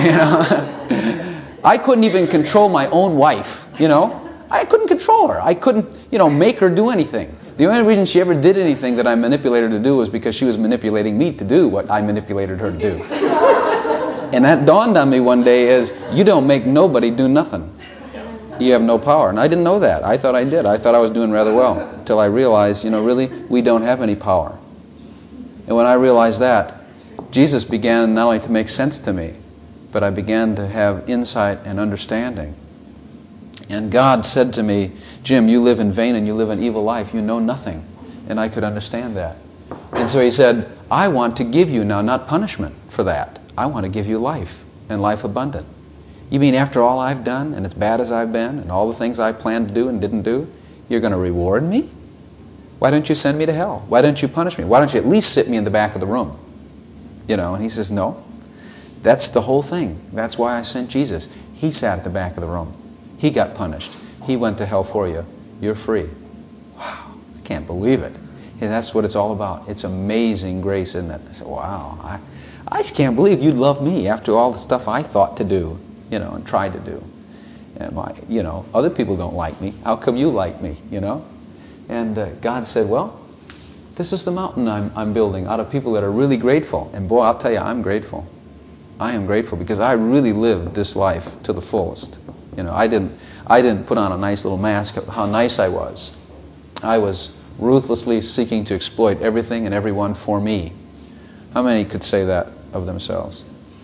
S1: I couldn't even control my own wife, I couldn't control her. I couldn't, make her do anything. The only reason she ever did anything that I manipulated her to do was because she was manipulating me to do what I manipulated her to do. And that dawned on me one day as, you don't make nobody do nothing. You have no power. And I didn't know that. I thought I did. I thought I was doing rather well. Until I realized, really, we don't have any power. And when I realized that, Jesus began not only to make sense to me, but I began to have insight and understanding. And God said to me, Jim, you live in vain and you live an evil life. You know nothing. And I could understand that. And so he said, I want to give you now not punishment for that. I want to give you life and life abundant. You mean after all I've done and as bad as I've been and all the things I planned to do and didn't do, you're going to reward me? Why don't you send me to hell? Why don't you punish me? Why don't you at least sit me in the back of the room? And he says, no. That's the whole thing. That's why I sent Jesus. He sat at the back of the room. He got punished. He went to hell for you. You're free. Wow, I can't believe it. Yeah, that's what it's all about. It's amazing grace, isn't it? I said, wow, I just can't believe you'd love me after all the stuff I thought to do, and tried to do. And other people don't like me. How come you like me, And God said, well, this is the mountain I'm building out of people that are really grateful. And boy, I'll tell you, I'm grateful. I am grateful because I really lived this life to the fullest. I didn't put on a nice little mask of how nice I was. I was ruthlessly seeking to exploit everything and everyone for me. How many could say that of themselves?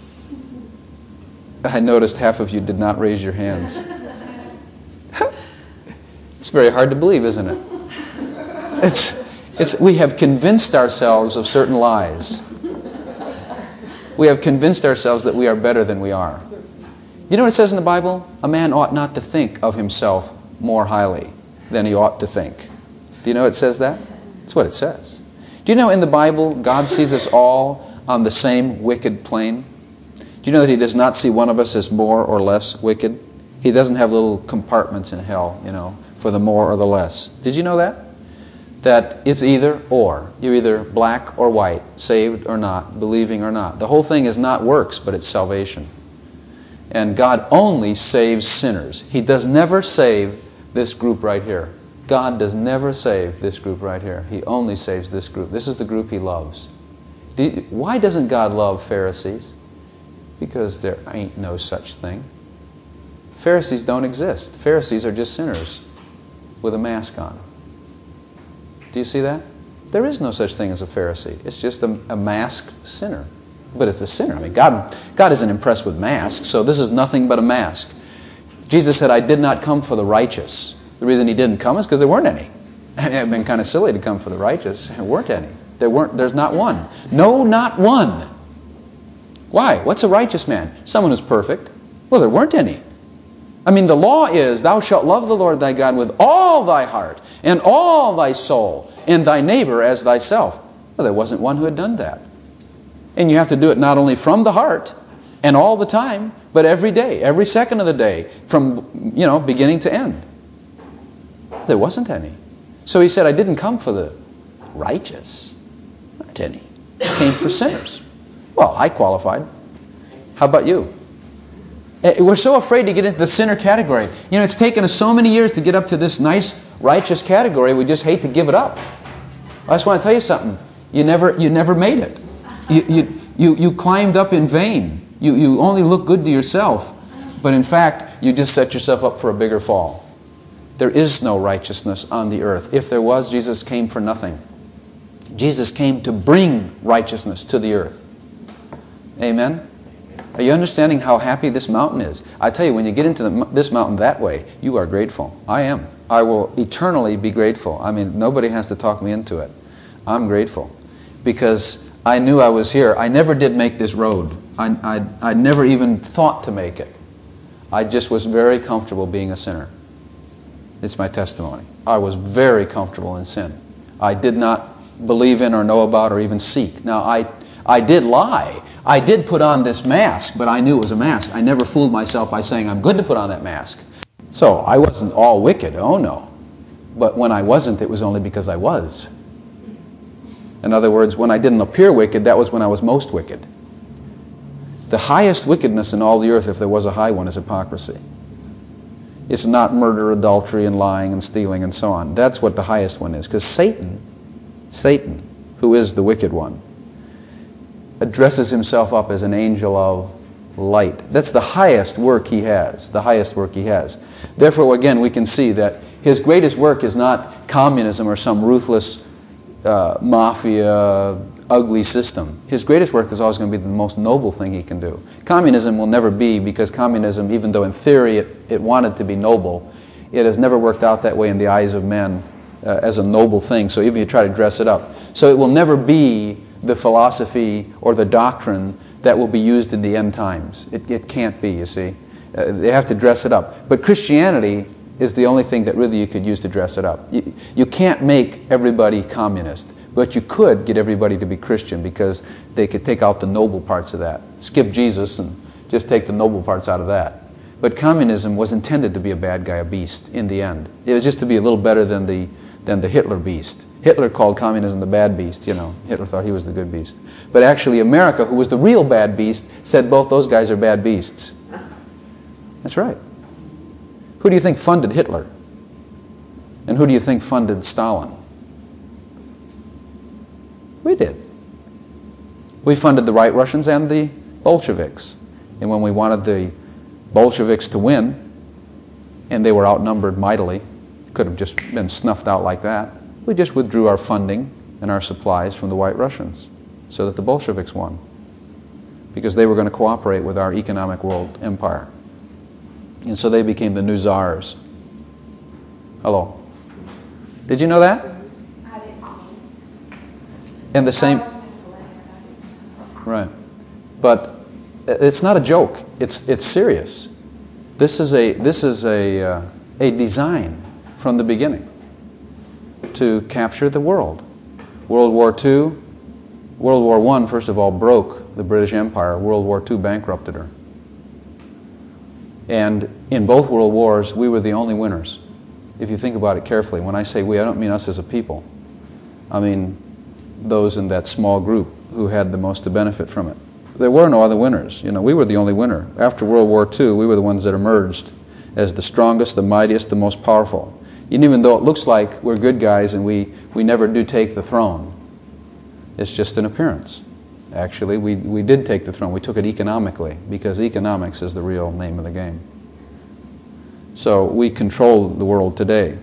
S1: I noticed half of you did not raise your hands. It's very hard to believe, isn't it? We have convinced ourselves of certain lies. We have convinced ourselves that we are better than we are. You know what it says in the Bible? A man ought not to think of himself more highly than he ought to think. Do you know it says that? That's what it says. Do you know in the Bible, God sees us all on the same wicked plane? Do you know that He does not see one of us as more or less wicked? He doesn't have little compartments in hell, for the more or the less. Did you know that? That it's either or. You're either black or white, saved or not, believing or not. The whole thing is not works, but it's salvation. And God only saves sinners. He does never save this group right here. God does never save this group right here. He only saves this group. This is the group He loves. Why doesn't God love Pharisees? Because there ain't no such thing. Pharisees don't exist. Pharisees are just sinners with a mask on. Do you see that? There is no such thing as a Pharisee. It's just a masked sinner. But it's a sinner. God isn't impressed with masks, so this is nothing but a mask. Jesus said, I did not come for the righteous. The reason He didn't come is because there weren't any. It would have been kind of silly to come for the righteous. There weren't any. There's not one. No, not one. Why? What's a righteous man? Someone who's perfect. Well, there weren't any. The law is, thou shalt love the Lord thy God with all thy heart and all thy soul and thy neighbor as thyself. Well, there wasn't one who had done that. And you have to do it not only from the heart and all the time, but every day, every second of the day, from, beginning to end. There wasn't any. So he said, I didn't come for the righteous. Not any. I came for sinners. Well, I qualified. How about you? We're so afraid to get into the sinner category. It's taken us so many years to get up to this nice, righteous category, we just hate to give it up. I just want to tell you something. You never made it. You climbed up in vain. You only look good to yourself. But in fact, you just set yourself up for a bigger fall. There is no righteousness on the earth. If there was, Jesus came for nothing. Jesus came to bring righteousness to the earth. Amen? Are you understanding how happy this mountain is? I tell you, when you get into this mountain that way, you are grateful. I am. I will eternally be grateful. I mean, nobody has to talk me into it. I'm grateful. Because I knew I was here. I never did make this road. I never even thought to make it. I just was very comfortable being a sinner. It's my testimony. I was very comfortable in sin. I did not believe in or know about or even seek. Now, I did lie. I did put on this mask, but I knew it was a mask. I never fooled myself by saying I'm good to put on that mask. So I wasn't all wicked. Oh, no. But when I wasn't, it was only because I was. In other words, when I didn't appear wicked, that was when I was most wicked. The highest wickedness in all the earth, if there was a high one, is hypocrisy. It's not murder, adultery, and lying, and stealing, and so on. That's what the highest one is. Because Satan, who is the wicked one, addresses himself up as an angel of light. That's the highest work he has. The highest work he has. Therefore, again, we can see that his greatest work is not communism or some ruthless mafia, ugly system. His greatest work is always going to be the most noble thing he can do. Communism will never be, because communism, even though in theory it wanted to be noble, it has never worked out that way in the eyes of men as a noble thing. So even if you try to dress it up. So it will never be the philosophy or the doctrine that will be used in the end times. It can't be, you see. They have to dress it up. But Christianity is the only thing that really you could use to dress it up. You can't make everybody communist, but you could get everybody to be Christian, because they could take out the noble parts of that. Skip Jesus and just take the noble parts out of that. But communism was intended to be a bad guy, a beast, in the end. It was just to be a little better than the Hitler beast. Hitler called communism the bad beast, Hitler thought he was the good beast. But actually America, who was the real bad beast, said both those guys are bad beasts. That's right. Who do you think funded Hitler? And who do you think funded Stalin? We did. We funded the White Russians and the Bolsheviks. And when we wanted the Bolsheviks to win, and they were outnumbered mightily, could have just been snuffed out like that, we just withdrew our funding and our supplies from the White Russians so that the Bolsheviks won, because they were going to cooperate with our economic world empire. And so they became the new czars. Hello. Did you know that?
S2: I didn't.
S1: And the same... Right. But it's not a joke. It's serious. This is a design from the beginning to capture the world. World War II, World War I, first of all, broke the British Empire. World War II bankrupted her. And in both world wars, we were the only winners. If you think about it carefully, when I say we, I don't mean us as a people. I mean those in that small group who had the most to benefit from it. There were no other winners. We were the only winner. After World War II, we were the ones that emerged as the strongest, the mightiest, the most powerful. And even though it looks like we're good guys and we never do take the throne, it's just an appearance. Actually, we did take the throne. We took it economically, because economics is the real name of the game. So we control the world today.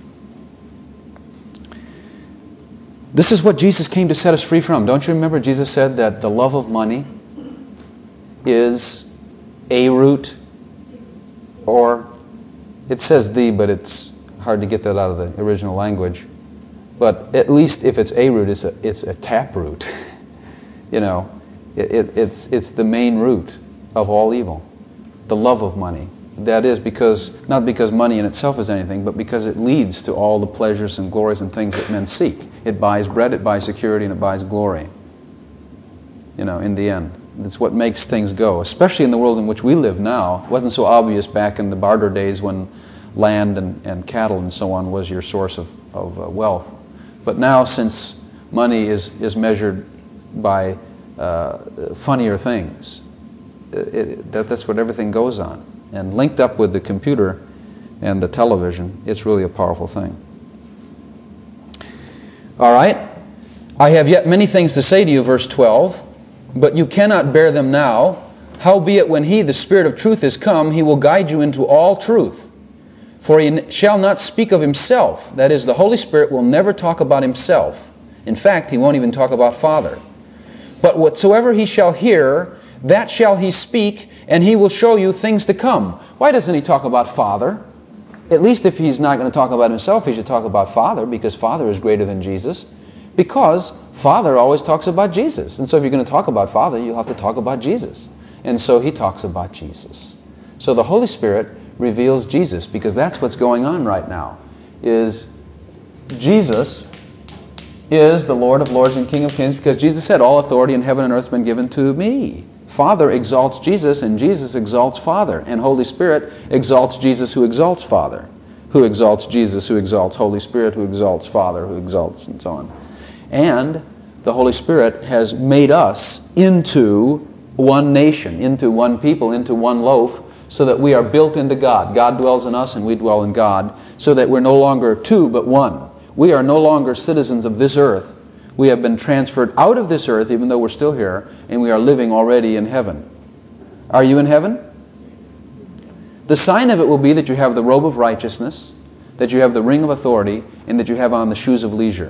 S1: This is what Jesus came to set us free from. Don't you remember Jesus said that the love of money is a root, or it says the, but it's hard to get that out of the original language. But at least if it's a root, it's a tap root. It's the main root of all evil, the love of money. That is not because money in itself is anything, but because it leads to all the pleasures and glories and things that men seek. It buys bread, it buys security, and it buys glory. in the end. It's what makes things go, especially in the world in which we live now. It wasn't so obvious back in the barter days when land and cattle and so on was your source of wealth. But now, since money is measured by funnier things, that's what everything goes on. And linked up with the computer and the television, it's really a powerful thing. All right. I have yet many things to say to you, verse 12, but you cannot bear them now. Howbeit when He, the Spirit of truth, is come, He will guide you into all truth. For He shall not speak of Himself. That is, the Holy Spirit will never talk about Himself. In fact, He won't even talk about Father. But whatsoever He shall hear, that shall He speak, and He will show you things to come. Why doesn't He talk about Father? At least if He's not going to talk about Himself, He should talk about Father, because Father is greater than Jesus. Because Father always talks about Jesus. And so if you're going to talk about Father, you'll have to talk about Jesus. And so He talks about Jesus. So the Holy Spirit reveals Jesus, because that's what's going on right now, is Jesus is the Lord of Lords and King of Kings, because Jesus said, all authority in heaven and earth has been given to me. Father exalts Jesus, and Jesus exalts Father. And Holy Spirit exalts Jesus, who exalts Father, who exalts Jesus, who exalts Holy Spirit, who exalts Father, who exalts, and so on. And the Holy Spirit has made us into one nation, into one people, into one loaf, so that we are built into God. God dwells in us and we dwell in God, so that we're no longer two but one. We are no longer citizens of this earth. We have been transferred out of this earth, even though we're still here, and we are living already in heaven. Are you in heaven? The sign of it will be that you have the robe of righteousness, that you have the ring of authority, and that you have on the shoes of leisure.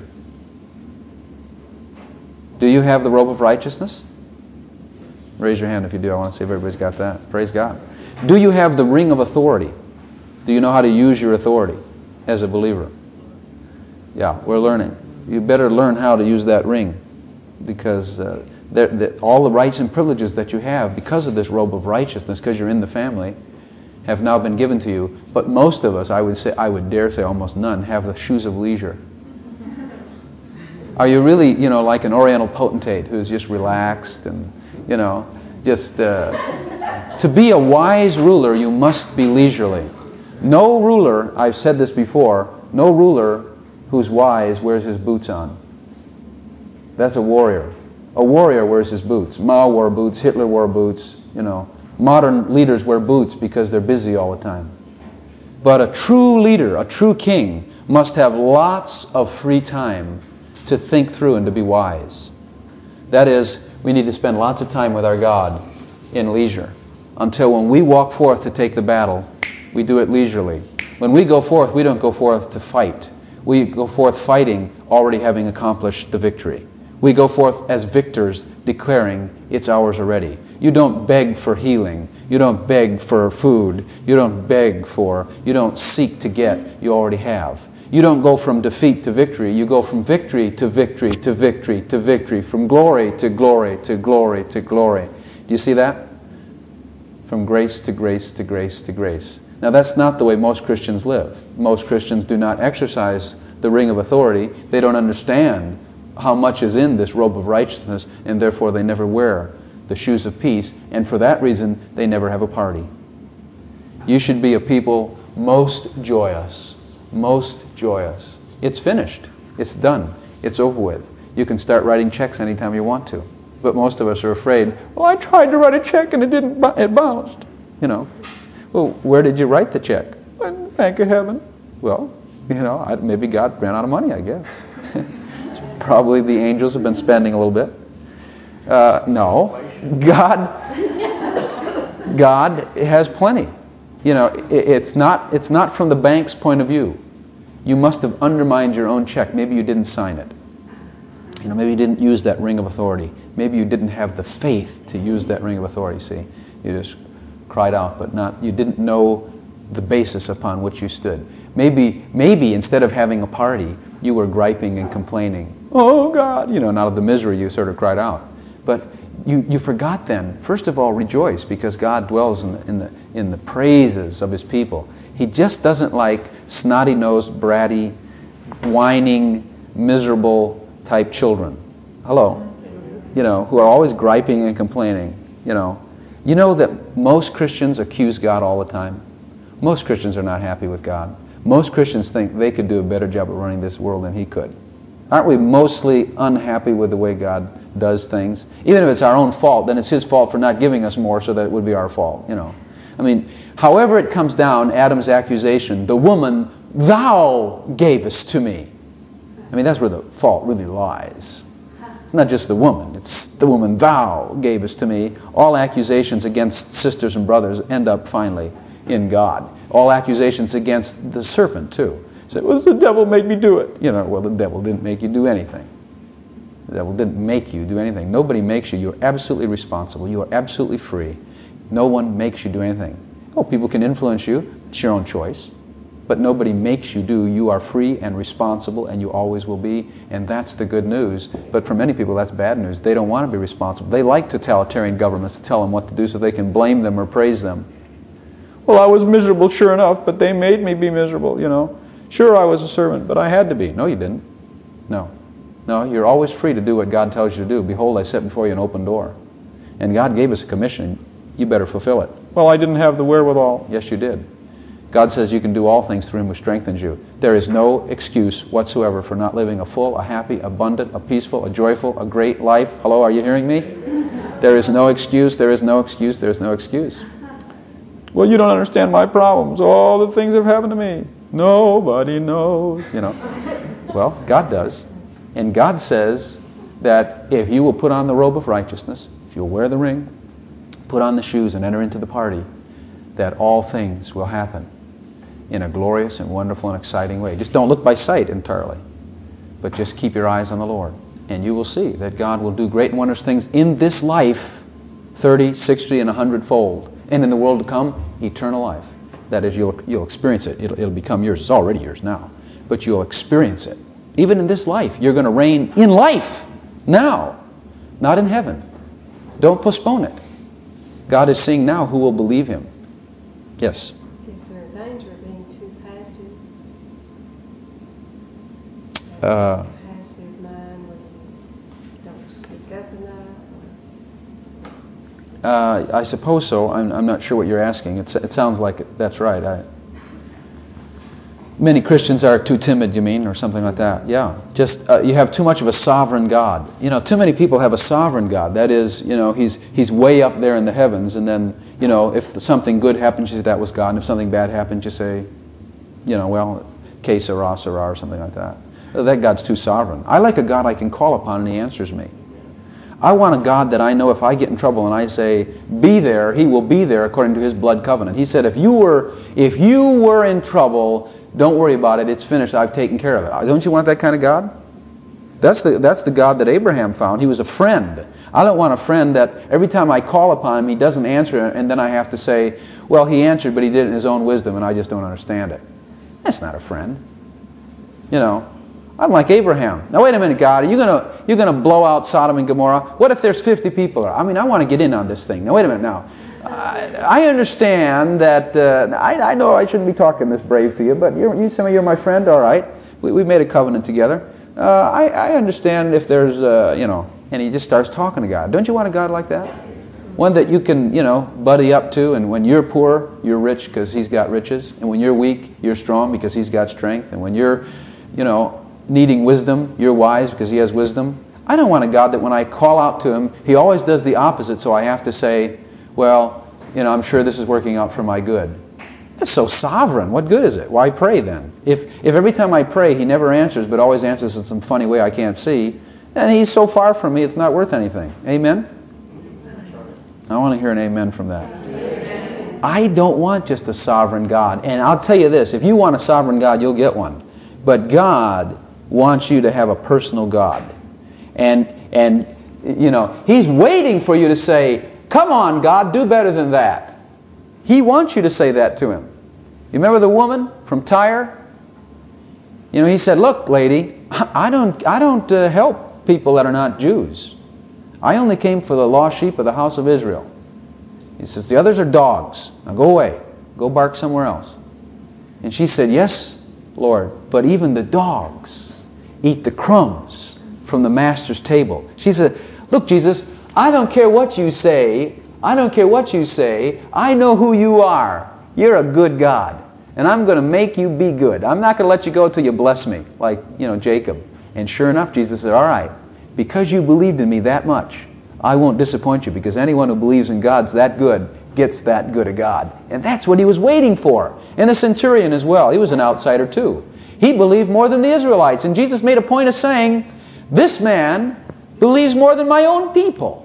S1: Do you have the robe of righteousness? Raise your hand if you do. I want to see if everybody's got that. Praise God. Do you have the ring of authority? Do you know how to use your authority as a believer? Yeah, we're learning. You better learn how to use that ring, because all the rights and privileges that you have because of this robe of righteousness, because you're in the family, have now been given to you. But most of us, I would dare say almost none, have the shoes of leisure. Are you really, like an Oriental potentate who's just relaxed and, just... To be a wise ruler, you must be leisurely. No ruler, I've said this before, no ruler who's wise wears his boots on. That's a warrior. A warrior wears his boots. Mao wore boots, Hitler wore boots, Modern leaders wear boots because they're busy all the time. But a true leader, a true king, must have lots of free time to think through and to be wise. That is, we need to spend lots of time with our God in leisure, until when we walk forth to take the battle, we do it leisurely. When we go forth, we don't go forth to fight. We go forth fighting, already having accomplished the victory. We go forth as victors, declaring it's ours already. You don't beg for healing. You don't beg for food. You don't seek to get. You already have. You don't go from defeat to victory. You go from victory to victory to victory to victory, from glory to glory to glory to glory. Do you see that? From grace to grace to grace to grace. Now that's not the way most Christians live. Most Christians do not exercise the ring of authority. They don't understand how much is in this robe of righteousness, and therefore they never wear the shoes of peace, and for that reason they never have a party. You should be a people most joyous. Most joyous. It's finished. It's done. It's over with. You can start writing checks anytime you want to. But most of us are afraid, well, I tried to write a check and it bounced. Well, where did you write the check? In Bank of Heaven. Well, maybe God ran out of money, I guess. Probably the angels have been spending a little bit. No. God has plenty. It's not from the bank's point of view. You must have undermined your own check. Maybe you didn't sign it. Maybe you didn't use that ring of authority. Maybe you didn't have the faith to use that ring of authority, see? You just cried out, but you didn't know the basis upon which you stood. Maybe instead of having a party, you were griping and complaining. Oh, God! Out of the misery you sort of cried out. But you forgot then, first of all, rejoice, because God dwells in the praises of His people. He just doesn't like snotty-nosed, bratty, whining, miserable type children. Hello. who are always griping and complaining, you know that most Christians accuse God all the time. Most Christians are not happy with God. Most Christians think they could do a better job of running this world than He could. Aren't we mostly unhappy with the way God does things? Even if it's our own fault, then it's His fault for not giving us more, so that it would be our fault, I mean, however it comes down, Adam's accusation, the woman, thou gavest to me. I mean, that's where the fault really lies. It's not just the woman. It's the woman, thou gavest to me. All accusations against sisters and brothers end up finally in God. All accusations against the serpent, too. Say, well, the devil made me do it. Well, the devil didn't make you do anything. The devil didn't make you do anything. Nobody makes you. You're absolutely responsible. You are absolutely free. No one makes you do anything. Oh, people can influence you. It's your own choice. But nobody makes you do. You are free and responsible, and you always will be, and that's the good news. But for many people, that's bad news. They don't want to be responsible. They like totalitarian governments to tell them what to do so they can blame them or praise them. Well, I was miserable, sure enough, but they made me be miserable, Sure, I was a servant, but I had to be. No, you didn't. No, you're always free to do what God tells you to do. Behold, I set before you an open door. And God gave us a commission. You better fulfill it. Well, I didn't have the wherewithal. Yes, you did. God says you can do all things through Him who strengthens you. There is no excuse whatsoever for not living a full, a happy, abundant, a peaceful, a joyful, a great life. Hello, are you hearing me? There is no excuse, there is no excuse, there is no excuse. Well, you don't understand my problems. All the things that have happened to me. Nobody knows, Well, God does. And God says that if you will put on the robe of righteousness, if you'll wear the ring, put on the shoes and enter into the party, that all things will happen in a glorious and wonderful and exciting way. Just don't look by sight entirely, but just keep your eyes on the Lord. And you will see that God will do great and wondrous things in this life, 30, 60, and 100-fold. And in the world to come, eternal life. That is, you'll experience it. It'll become yours. It's already yours now. But you'll experience it. Even in this life, you're going to reign in life now, not in heaven. Don't postpone it. God is seeing now who will believe Him. Yes?
S2: Is there a danger of being too passive? Passive mind when you don't speak up enough?
S1: I suppose so. I'm not sure what you're asking. It sounds like that's right. Many Christians are too timid, you mean, or something like that. Yeah. Just you have too much of a sovereign God. Too many people have a sovereign God. That is, He's way up there in the heavens, and then, if something good happens, you say that was God, and if something bad happens, you say, well, que sera, sera, or something like that. That God's too sovereign. I like a God I can call upon and He answers me. I want a God that I know if I get in trouble and I say, be there, He will be there according to His blood covenant. He said, if you were in trouble, don't worry about it, it's finished, I've taken care of it. Don't you want that kind of God? That's the God that Abraham found. He was a friend. I don't want a friend that every time I call upon Him, He doesn't answer, and then I have to say, well, He answered, but He did it in His own wisdom, and I just don't understand it. That's not a friend. I'm like Abraham. Now, wait a minute, God. Are you going to blow out Sodom and Gomorrah? What if there's 50 people there? I mean, I want to get in on this thing. Now, wait a minute now. I understand that, I know I shouldn't be talking this brave to you, but you're my friend, all right. We made a covenant together. I understand if there's, and he just starts talking to God. Don't you want a God like that? One that you can, buddy up to, and when you're poor, you're rich because He's got riches. And when you're weak, you're strong because He's got strength. And when you're, needing wisdom, you're wise because He has wisdom. I don't want a God that when I call out to Him, He always does the opposite, so I have to say, well, I'm sure this is working out for my good. That's so sovereign. What good is it? Why pray then? If every time I pray He never answers, but always answers in some funny way I can't see, then He's so far from me it's not worth anything. Amen? I want to hear an amen from that. Amen. I don't want just a sovereign God. And I'll tell you this, if you want a sovereign God, you'll get one. But God wants you to have a personal God. And He's waiting for you to say, come on, God, do better than that. He wants you to say that to Him. You remember the woman from Tyre? He said, look, lady, I don't help people that are not Jews. I only came for the lost sheep of the house of Israel. He says, the others are dogs. Now go away. Go bark somewhere else. And she said, yes, Lord, but even the dogs eat the crumbs from the master's table. She said, Look, Jesus, I don't care what you say. I don't care what you say. I know who you are. You're a good God. And I'm going to make you be good. I'm not going to let you go until you bless me, like, Jacob. And sure enough, Jesus said, all right, because you believed in me that much, I won't disappoint you, because anyone who believes in God's that good gets that good of God. And that's what he was waiting for. And the centurion as well. He was an outsider too. He believed more than the Israelites. And Jesus made a point of saying, this man believes more than my own people.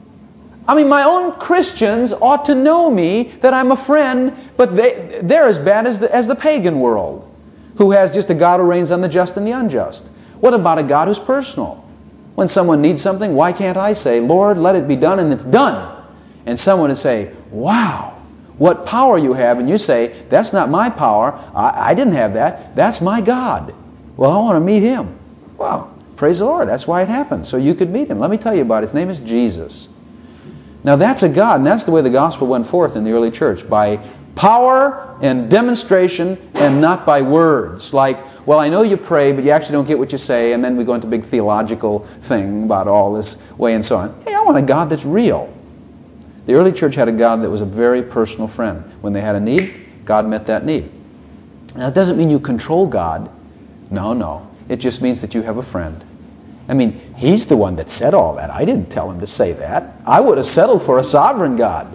S1: I mean, my own Christians ought to know me, that I'm a friend, but they're as bad as the pagan world, who has just a God who reigns on the just and the unjust. What about a God who's personal? When someone needs something, why can't I say, Lord, let it be done, and it's done? And someone would say, wow, what power you have. And you say, that's not my power. I didn't have that. That's my God. Well, I want to meet him. Well, praise the Lord. That's why it happened, so you could meet him. Let me tell you about it. His name is Jesus. Now that's a God, and that's the way the gospel went forth in the early church, by power and demonstration and not by words. Like, well, I know you pray, but you actually don't get what you say, and then we go into a big theological thing about all this way and so on. Hey, I want a God that's real. The early church had a God that was a very personal friend. When they had a need, God met that need. Now, it doesn't mean you control God. No. It just means that you have a friend. I mean, he's the one that said all that. I didn't tell him to say that. I would have settled for a sovereign God,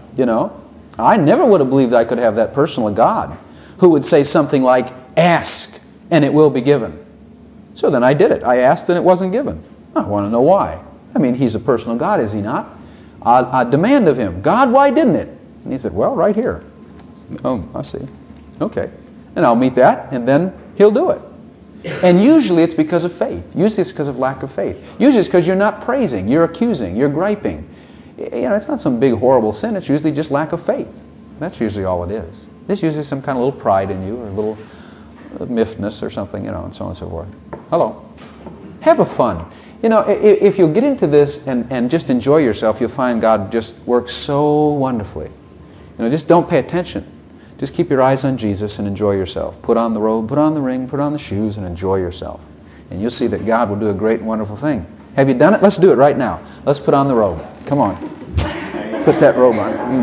S1: I never would have believed I could have that personal God who would say something like, ask and it will be given. So then I did it. I asked and it wasn't given. I want to know why. I mean, he's a personal God, is he not? I demand of him, God, why didn't it? And he said, well, right here. Oh, I see. Okay. And I'll meet that, and then he'll do it. And usually it's because of faith. Usually it's because of lack of faith. Usually it's because you're not praising, you're accusing, you're griping. It's not some big horrible sin. It's usually just lack of faith. That's usually all it is. There's usually some kind of little pride in you, or a little miffness or something, and so on and so forth. Hello. Have a fun. If you'll get into this and just enjoy yourself, you'll find God just works so wonderfully. Just don't pay attention. Just keep your eyes on Jesus and enjoy yourself. Put on the robe, put on the ring, put on the shoes, and enjoy yourself. And you'll see that God will do a great and wonderful thing. Have you done it? Let's do it right now. Let's put on the robe. Come on. Put that robe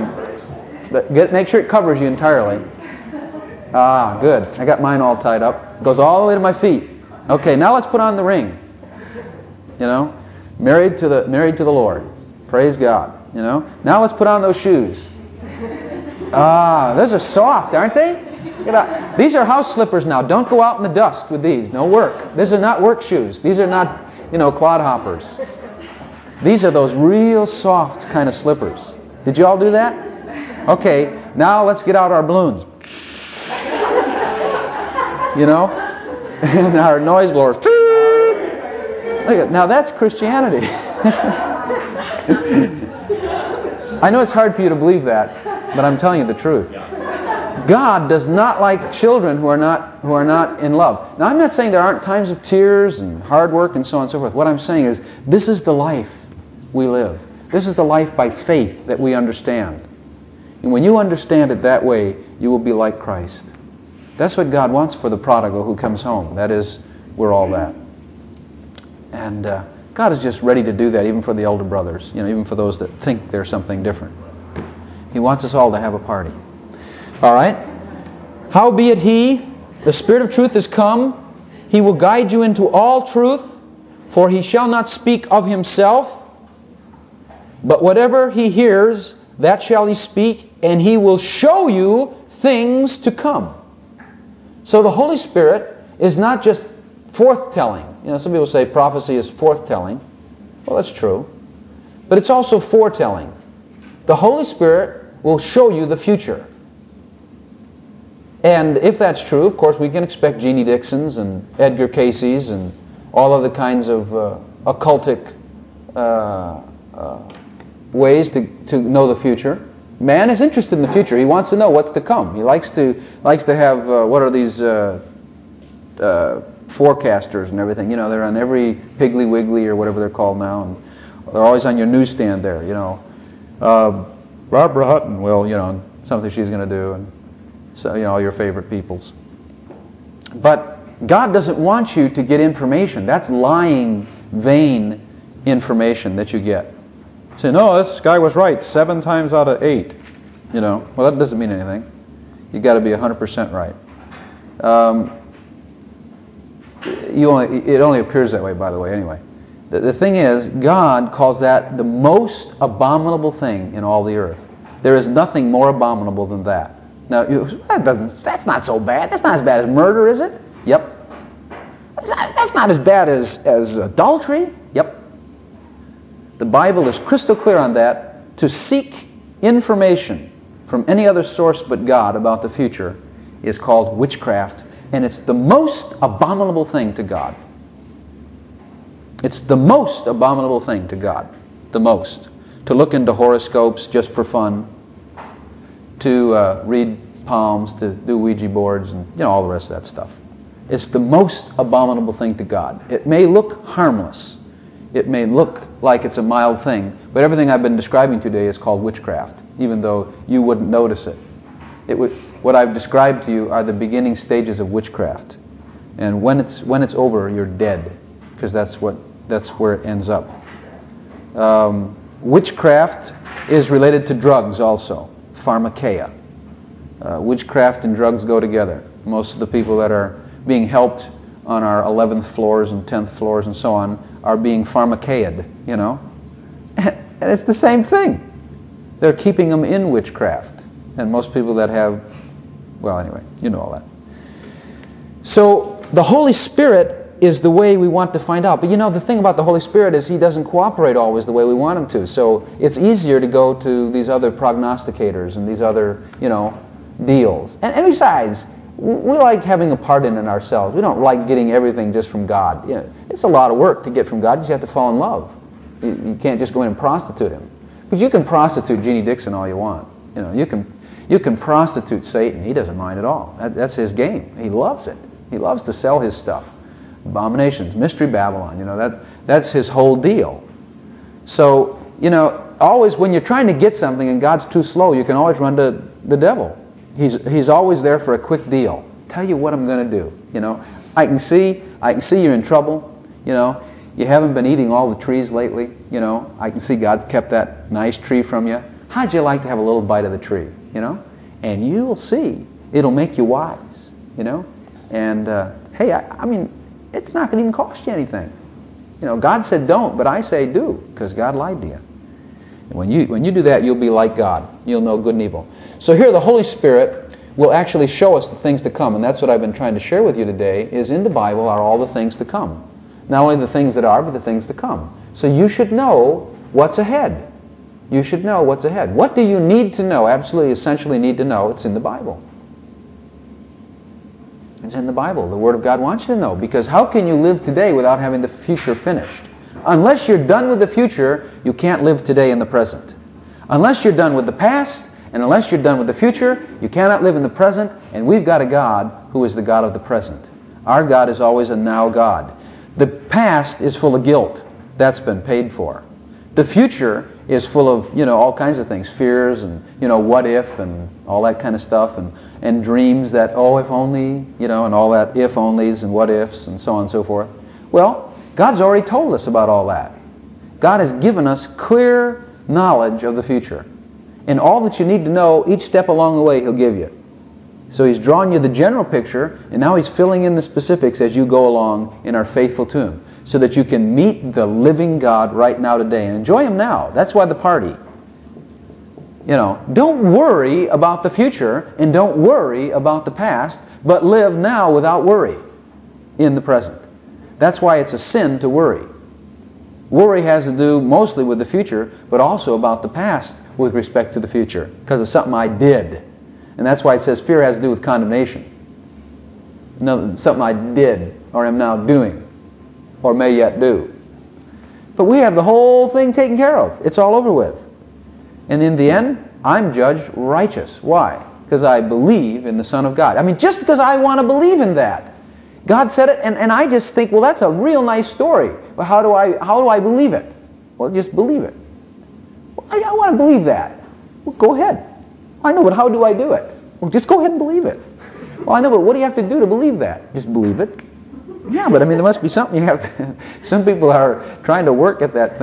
S1: on. Make sure it covers you entirely. Ah, good. I got mine all tied up. It goes all the way to my feet. Okay, now let's put on the ring. Married to the Lord. Praise God. Now let's put on those shoes. Ah, those are soft, aren't they? These are house slippers now. Don't go out in the dust with these. No work. These are not work shoes. These are not, clodhoppers. These are those real soft kind of slippers. Did you all do that? Okay, now let's get out our balloons. And our noise blowers. Look at, now that's Christianity. I know it's hard for you to believe that, but I'm telling you the truth. God does not like children who are not in love. Now, I'm not saying there aren't times of tears and hard work and so on and so forth. What I'm saying is, this is the life we live. This is the life by faith that we understand. And when you understand it that way, you will be like Christ. That's what God wants for the prodigal who comes home. That is, we're all that. And God is just ready to do that, even for the elder brothers, even for those that think they're something different. He wants us all to have a party. All right? Howbeit he, the Spirit of truth, is come. He will guide you into all truth, for he shall not speak of himself, but whatever he hears, that shall he speak, and he will show you things to come. So the Holy Spirit is not just forthtelling. Some people say prophecy is forthtelling. Well, that's true. But it's also foretelling. The Holy Spirit will show you the future. And if that's true, of course, we can expect Jeannie Dixons and Edgar Cayce's and all other kinds of occultic ways to know the future. Man is interested in the future. He wants to know what's to come. He likes to have what are these forecasters and everything. They're on every Piggly Wiggly or whatever they're called now, and they're always on your newsstand there. Barbara Hutton, well, something she's going to do, and so all your favorite peoples. But God doesn't want you to get information. That's lying, vain information that you get. Say, no, this guy was right 7 times out of 8. You know, well, that doesn't mean anything. You got to be 100% right. It only appears that way, by the way, anyway. The thing is, God calls that the most abominable thing in all the earth. There is nothing more abominable than that. Now, that's not so bad. That's not as bad as murder, is it? Yep. That's not as bad as adultery? Yep. The Bible is crystal clear on that. To seek information from any other source but God about the future is called witchcraft, and it's the most abominable thing to God. It's the most abominable thing to God. The most. To look into horoscopes just for fun, to read palms, to do Ouija boards, and all the rest of that stuff. It's the most abominable thing to God. It may look harmless. It may look like it's a mild thing, but everything I've been describing today is called witchcraft, even though you wouldn't notice it. What I've described to you are the beginning stages of witchcraft. And when it's over, you're dead, because that's where it ends up. Witchcraft is related to drugs also, pharmakeia. Witchcraft and drugs go together. Most of the people that are being helped on our 11th floors and 10th floors and so on are being pharmakeia'd, And it's the same thing. They're keeping them in witchcraft. And most people that have, well, anyway, you know all that. So the Holy Spirit is the way we want to find out. But the thing about the Holy Spirit is He doesn't cooperate always the way we want Him to. So it's easier to go to these other prognosticators and these other, deals. And besides, we like having a part in it ourselves. We don't like getting everything just from God. It's a lot of work to get from God. You just have to fall in love. You can't just go in and prostitute Him. But you can prostitute Jeannie Dixon all you want. You can prostitute Satan. He doesn't mind at all. That's his game. He loves it. He loves to sell his stuff. Abominations, Mystery Babylon, that's his whole deal. So, always when you're trying to get something and God's too slow, you can always run to the devil. He's always there for a quick deal. Tell you what I'm going to do. I can see you're in trouble. You haven't been eating all the trees lately. I can see God's kept that nice tree from you. How'd you like to have a little bite of the tree? And you'll see. It'll make you wise. And hey, I mean, it's not going to even cost you anything. God said don't, but I say do, because God lied to you. And when you do that, you'll be like God. You'll know good and evil. So here the Holy Spirit will actually show us the things to come, and that's what I've been trying to share with you today, is in the Bible are all the things to come. Not only the things that are, but the things to come. So you should know what's ahead. You should know what's ahead. What do you need to know, absolutely essentially need to know? It's in the Bible. It's in the Bible. The Word of God wants you to know, because how can you live today without having the future finished? Unless you're done with the future, you can't live today in the present. Unless you're done with the past, and unless you're done with the future, you cannot live in the present, and we've got a God who is the God of the present. Our God is always a now God. The past is full of guilt. That's been paid for. The future is full of, all kinds of things, fears and, what if and all that kind of stuff, and dreams that, oh, if only, and all that if onlys and what ifs and so on and so forth. Well, God's already told us about all that. God has given us clear knowledge of the future. And all that you need to know, each step along the way, He'll give you. So He's drawn you the general picture, and now He's filling in the specifics as you go along and are faithful to Him, so that you can meet the living God right now today and enjoy Him now. That's why the party. Don't worry about the future and don't worry about the past, but live now without worry in the present. That's why it's a sin to worry. Worry has to do mostly with the future, but also about the past with respect to the future, because of something I did. And that's why it says fear has to do with condemnation. No, something I did or am now doing or may yet do. But we have the whole thing taken care of. It's all over with. And in the end, I'm judged righteous. Why? Because I believe in the Son of God. I mean, just because I want to believe in that. God said it, and I just think, well, that's a real nice story. But how do I believe it? Well, just believe it. Well, I want to believe that. Well, go ahead. I know, but how do I do it? Well, just go ahead and believe it. Well, I know, but what do you have to do to believe that? Just believe it. Yeah, but I mean, there must be something you have to... Some people are trying to work at that thing,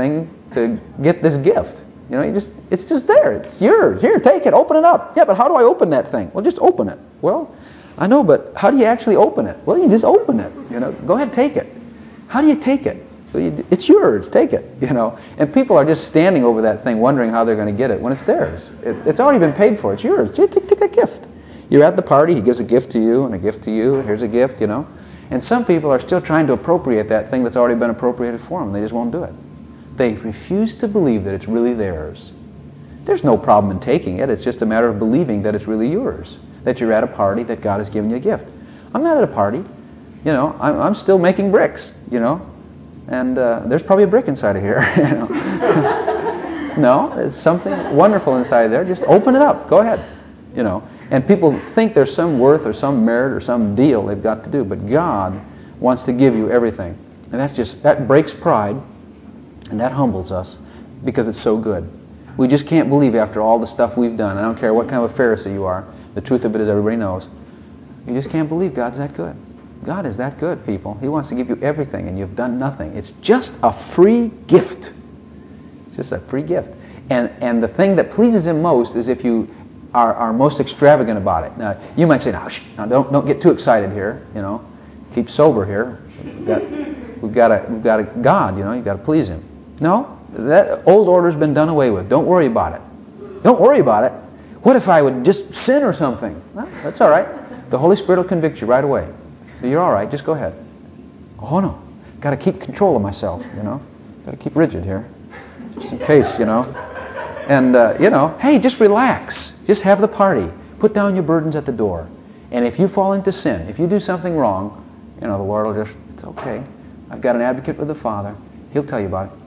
S1: to get this gift. You know, it's just there. It's yours. Here, take it. Open it up. Yeah, but how do I open that thing? Well, just open it. Well, I know, but how do you actually open it? Well, you just open it. You know, go ahead, take it. How do you take it? It's yours. Take it. You know, and people are just standing over that thing, wondering how they're going to get it when it's theirs. It's already been paid for. It's yours. Take that gift. You're at the party. He gives a gift to you and a gift to you. Here's a gift. You know, and some people are still trying to appropriate that thing that's already been appropriated for them. They just won't do it. They refuse to believe that it's really theirs. There's no problem in taking it. It's just a matter of believing that it's really yours, that you're at a party, that God has given you a gift. I'm not at a party. You know, I'm still making bricks, you know, and there's probably a brick inside of here. You know? No, there's something wonderful inside there. Just open it up. Go ahead. You know, and people think there's some worth or some merit or some deal they've got to do, but God wants to give you everything. And that breaks pride. And that humbles us because it's so good. We just can't believe after all the stuff we've done. I don't care what kind of a Pharisee you are. The truth of it is everybody knows. You just can't believe God's that good. God is that good, people. He wants to give you everything and you've done nothing. It's just a free gift. It's just a free gift. And the thing that pleases Him most is if you are most extravagant about it. Now, you might say, now don't get too excited here. You know, keep sober here. We've got a God. You know, you've got to please Him. No, that old order's been done away with. Don't worry about it. Don't worry about it. What if I would just sin or something? Well, that's all right. The Holy Spirit will convict you right away. So you're all right. Just go ahead. Oh, no. Got to keep control of myself, you know. Got to keep rigid here. Just in case, you know. And, you know, hey, just relax. Just have the party. Put down your burdens at the door. And if you fall into sin, if you do something wrong, you know, the Lord will just, it's okay. I've got an advocate with the Father. He'll tell you about it.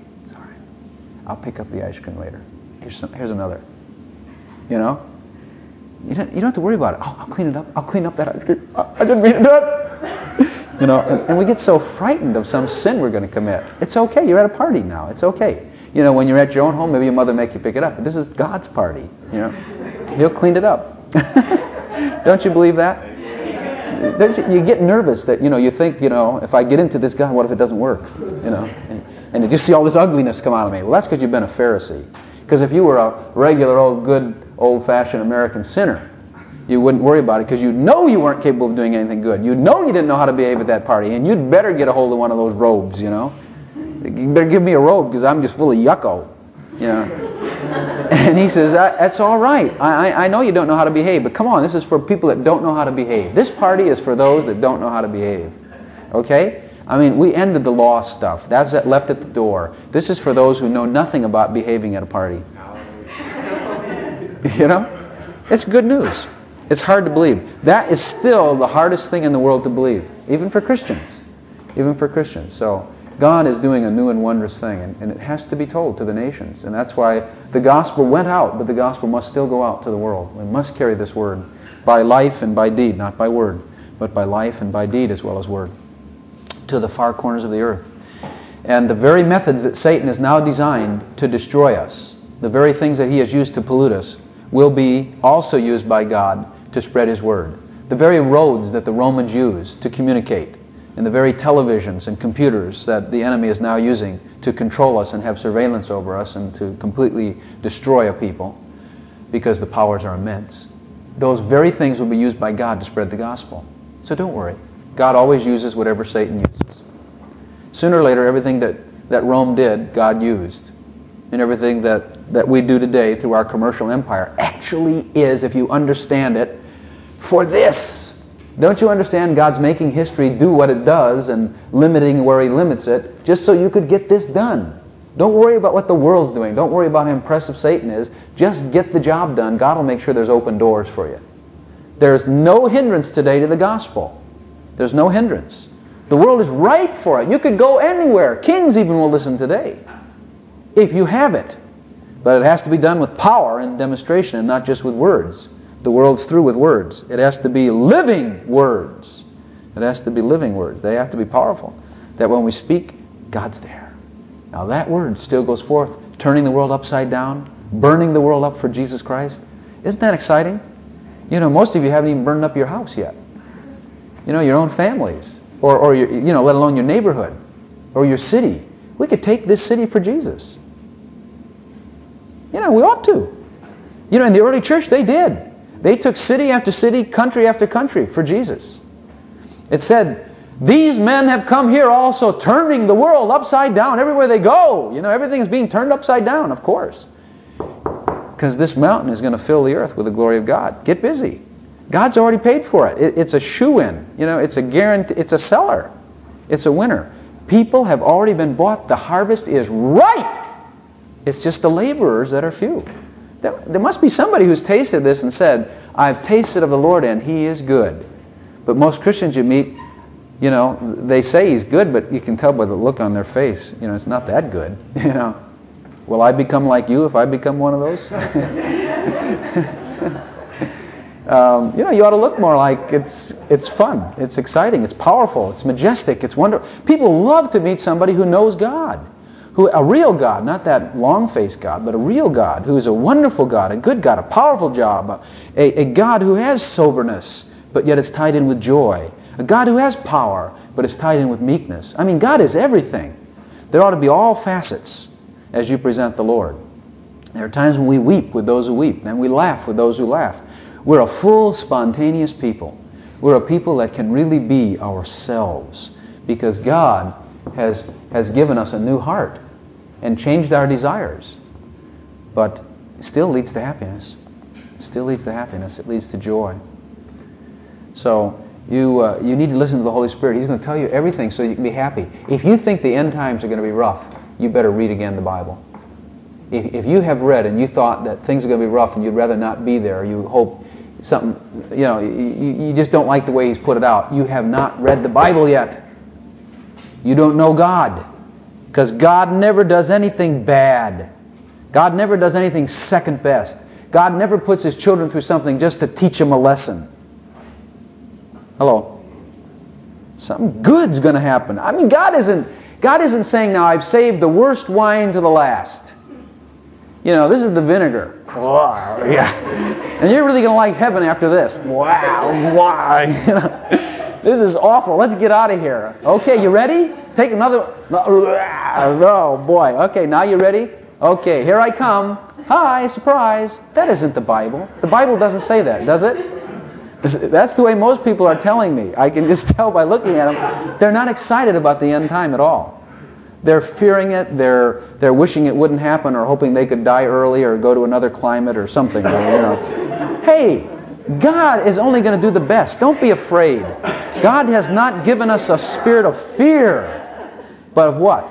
S1: I'll pick up the ice cream later. Here's another. You know? You don't have to worry about it. Oh, I'll clean it up. I'll clean up that ice cream. I didn't mean to do it. You know, and we get so frightened of some sin we're going to commit. It's okay. You're at a party now. It's okay. You know, when you're at your own home, maybe your mother make you pick it up. But this is God's party. You know? He'll clean it up. Don't you believe that? You get nervous that, you know, you think, you know, if I get into this, God, what if it doesn't work? You know? And you just see all this ugliness come out of me. Well, that's because you've been a Pharisee. Because if you were a regular good old-fashioned American sinner, you wouldn't worry about it because you know you weren't capable of doing anything good. You know you didn't know how to behave at that party, and you'd better get a hold of one of those robes, you know. You better give me a robe because I'm just full of yucco, you know. And he says, that's all right. I know you don't know how to behave, but come on, this is for people that don't know how to behave. This party is for those that don't know how to behave. Okay? I mean, we ended the law stuff. That's left at the door. This is for those who know nothing about behaving at a party. You know? It's good news. It's hard to believe. That is still the hardest thing in the world to believe, even for Christians. Even for Christians. So God is doing a new and wondrous thing, and it has to be told to the nations. And that's why the gospel went out, but the gospel must still go out to the world. We must carry this word by life and by deed, not by word, but by life and by deed as well as word, to the far corners of the earth. And the very methods that Satan has now designed to destroy us, the very things that he has used to pollute us, will be also used by God to spread His word. The very roads that the Romans used to communicate, and the very televisions and computers that the enemy is now using to control us and have surveillance over us and to completely destroy a people, because the powers are immense, those very things will be used by God to spread the gospel. So don't worry. God always uses whatever Satan uses. Sooner or later, everything that Rome did, God used. And everything that we do today through our commercial empire actually is, if you understand it, for this. Don't you understand God's making history do what it does and limiting where He limits it just so you could get this done? Don't worry about what the world's doing. Don't worry about how impressive Satan is. Just get the job done. God will make sure there's open doors for you. There's no hindrance today to the gospel. There's no hindrance. The world is ripe for it. You could go anywhere. Kings even will listen today, if you have it. But it has to be done with power and demonstration and not just with words. The world's through with words. It has to be living words. It has to be living words. They have to be powerful. That when we speak, God's there. Now that word still goes forth, turning the world upside down, burning the world up for Jesus Christ. Isn't that exciting? You know, most of you haven't even burned up your house yet. You know, your own families. Or your, you know, let alone your neighborhood. Or your city. We could take this city for Jesus. We ought to. In the early church, they did. They took city after city, country after country for Jesus. It said, these men have come here also, turning the world upside down everywhere they go. Everything is being turned upside down, of course. Because this mountain is going to fill the earth with the glory of God. Get busy. God's already paid for it. It's a shoo-in. It's a guarantee. It's a seller. It's a winner. People have already been bought. The harvest is ripe. It's just the laborers that are few. There must be somebody who's tasted this and said, I've tasted of the Lord and He is good. But most Christians you meet, they say He's good, but you can tell by the look on their face, it's not that good. Will I become like you if I become one of those? You ought to look more like it's fun, it's exciting, it's powerful, it's majestic, it's wonderful. People love to meet somebody who knows God. A real God, not that long-faced God, but a real God who is a wonderful God, a good God, a powerful job, a God who has soberness, but yet it's tied in with joy. A God who has power, but it's tied in with meekness. God is everything. There ought to be all facets as you present the Lord. There are times when we weep with those who weep, and we laugh with those who laugh. We're a full, spontaneous people. We're a people that can really be ourselves because God has given us a new heart and changed our desires. But it still leads to happiness. It still leads to happiness. It leads to joy. So you need to listen to the Holy Spirit. He's going to tell you everything so you can be happy. If you think the end times are going to be rough, you better read again the Bible. If you have read and you thought that things are going to be rough and you'd rather not be there, you hope something, you just don't like the way He's put it out, you have not read the Bible yet. You don't know God. Because God never does anything bad. God never does anything second best. God never puts His children through something just to teach them a lesson. Hello? Something good's going to happen. God isn't saying, now I've saved the worst wine to the last. This is the vinegar. Wow, yeah. And you're really going to like heaven after this. Wow, why? This is awful. Let's get out of here. Okay, you ready? Take another. Oh, boy. Okay, now you ready? Okay, here I come. Hi, surprise. That isn't the Bible. The Bible doesn't say that, does it? That's the way most people are telling me. I can just tell by looking at them. They're not excited about the end time at all. They're fearing it. They're wishing it wouldn't happen or hoping they could die early or go to another climate or something. Hey, God is only going to do the best. Don't be afraid. God has not given us a spirit of fear, but of what?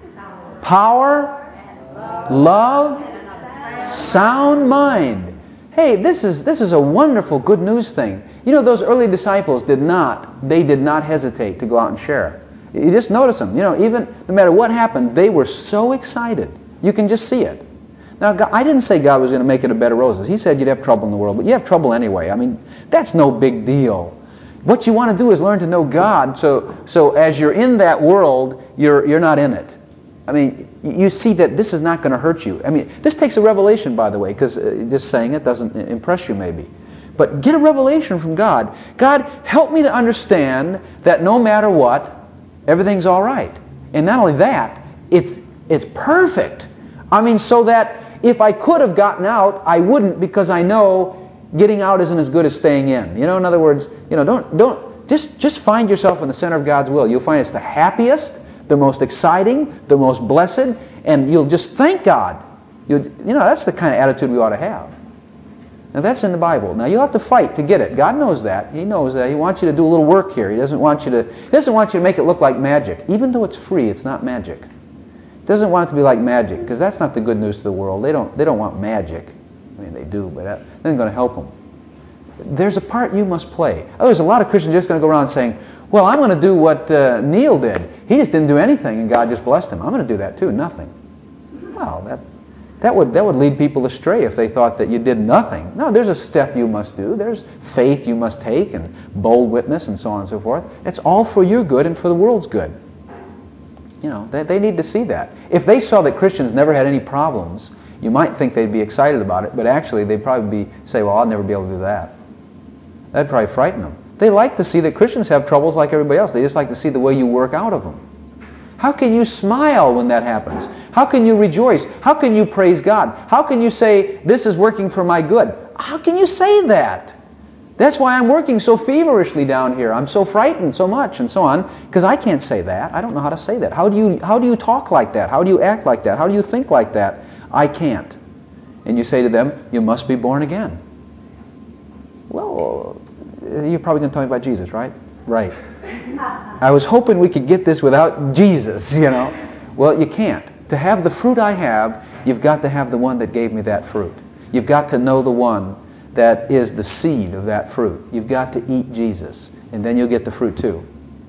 S1: Power, love, sound mind. Hey, this is a wonderful good news thing. Those early disciples did not hesitate to go out and share. You just notice them. Even no matter what happened, they were so excited. You can just see it. Now, God, I didn't say God was going to make it a bed of roses. He said you'd have trouble in the world, but you have trouble anyway. That's no big deal. What you want to do is learn to know God, so as you're in that world, you're not in it. You see that this is not going to hurt you. This takes a revelation, by the way, because just saying it doesn't impress you maybe. But get a revelation from God. God, help me to understand that no matter what, everything's all right. And not only that, it's perfect. So that if I could have gotten out, I wouldn't, because I know getting out isn't as good as staying in. In other words, don't just find yourself in the center of God's will. You'll find it's the happiest, the most exciting, the most blessed, and you'll just thank God. That's the kind of attitude we ought to have. Now that's in the Bible. Now you'll have to fight to get it. God knows that. He knows that. He wants you to do a little work here. He doesn't want you to make it look like magic. Even though it's free, it's not magic. He doesn't want it to be like magic, because that's not the good news to the world. They don't want magic. They do, but that isn't going to help them. There's a part you must play. There's a lot of Christians just going to go around saying, well, I'm going to do what Neil did. He just didn't do anything and God just blessed him. I'm going to do that too. Nothing. Well, that would lead people astray if they thought that you did nothing. No, there's a step you must do. There's faith you must take and bold witness and so on and so forth. It's all for your good and for the world's good. They need to see that. If they saw that Christians never had any problems, you might think they'd be excited about it, but actually they'd probably say, well, I'll never be able to do that. That'd probably frighten them. They like to see that Christians have troubles like everybody else. They just like to see the way you work out of them. How can you smile when that happens? How can you rejoice? How can you praise God? How can you say, this is working for my good? How can you say that? That's why I'm working so feverishly down here. I'm so frightened so much and so on, because I can't say that. I don't know how to say that. How do you talk like that? How do you act like that? How do you think like that? I can't. And you say to them, you must be born again. Well, you're probably going to tell me about Jesus, right? Right. I was hoping we could get this without Jesus, you know. Well, you can't. To have the fruit I have, you've got to have the one that gave me that fruit. You've got to know the one that is the seed of that fruit. You've got to eat Jesus, and then you'll get the fruit too.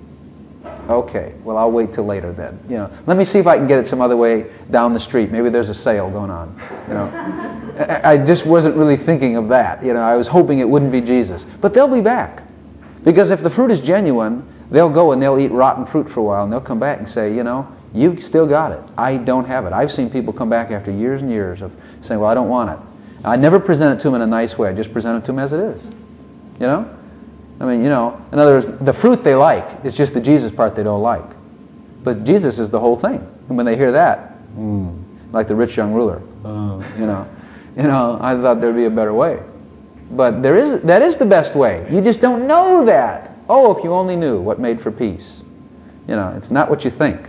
S1: Okay, well, I'll wait till later then. You know, let me see if I can get it some other way down the street. Maybe there's a sale going on. You know, I just wasn't really thinking of that. You know, I was hoping it wouldn't be Jesus, but they'll be back, because if the fruit is genuine, they'll go and they'll eat rotten fruit for a while, and they'll come back and say, you know, you've still got it. I don't have it. I've seen people come back after years and years of saying, well, I don't want it. I never present it to them in a nice way. I just present it to them as it is. You know? I mean, you know, in other words, the fruit they like, it's just the Jesus part they don't like. But Jesus is the whole thing. And when they hear that, like the rich young ruler, you know, I thought there'd be a better way. But that is the best way. You just don't know that. Oh, if you only knew what made for peace. You know, it's not what you think.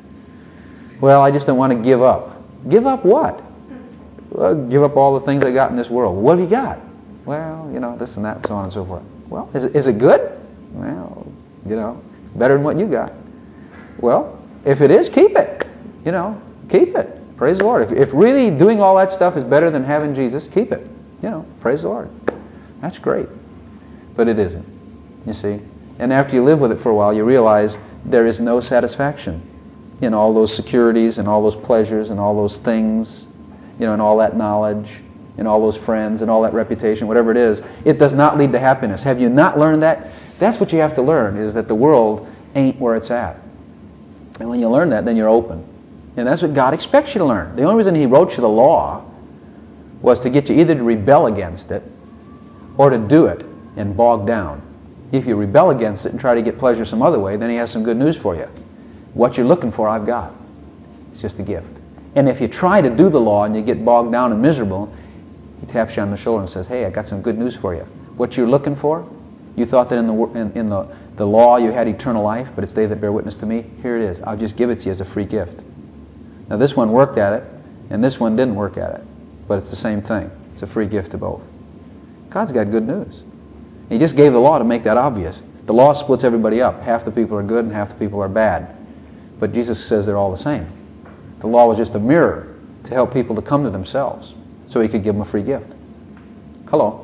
S1: Well, I just don't want to give up. Give up what? Well, give up all the things I got in this world. What have you got? Well, you know, this and that, and so on and so forth. Well, is it good? Well, you know, better than what you got. Well, if it is, keep it. You know, keep it. Praise the Lord. If really doing all that stuff is better than having Jesus, keep it. You know, praise the Lord. That's great. But it isn't, you see. And after you live with it for a while, you realize there is no satisfaction in all those securities and all those pleasures and all those things, you know, and all that knowledge and all those friends and all that reputation, whatever it is. It does not lead to happiness. Have you not learned that? That's what you have to learn, is that the world ain't where it's at. And when you learn that, then you're open. And that's what God expects you to learn. The only reason He wrote you the law was to get you either to rebel against it or to do it and bog down. If you rebel against it and try to get pleasure some other way, then He has some good news for you. What you're looking for, I've got. It's just a gift. And if you try to do the law and you get bogged down and miserable, He taps you on the shoulder and says, hey, I got some good news for you. What you're looking for, you thought that in the law you had eternal life, but it's they that bear witness to me. Here it is. I'll just give it to you as a free gift. Now this one worked at it, and this one didn't work at it. But it's the same thing. It's a free gift to both. God's got good news. He just gave the law to make that obvious. The law splits everybody up. Half the people are good and half the people are bad. But Jesus says they're all the same. The law was just a mirror to help people to come to themselves so He could give them a free gift. Hello?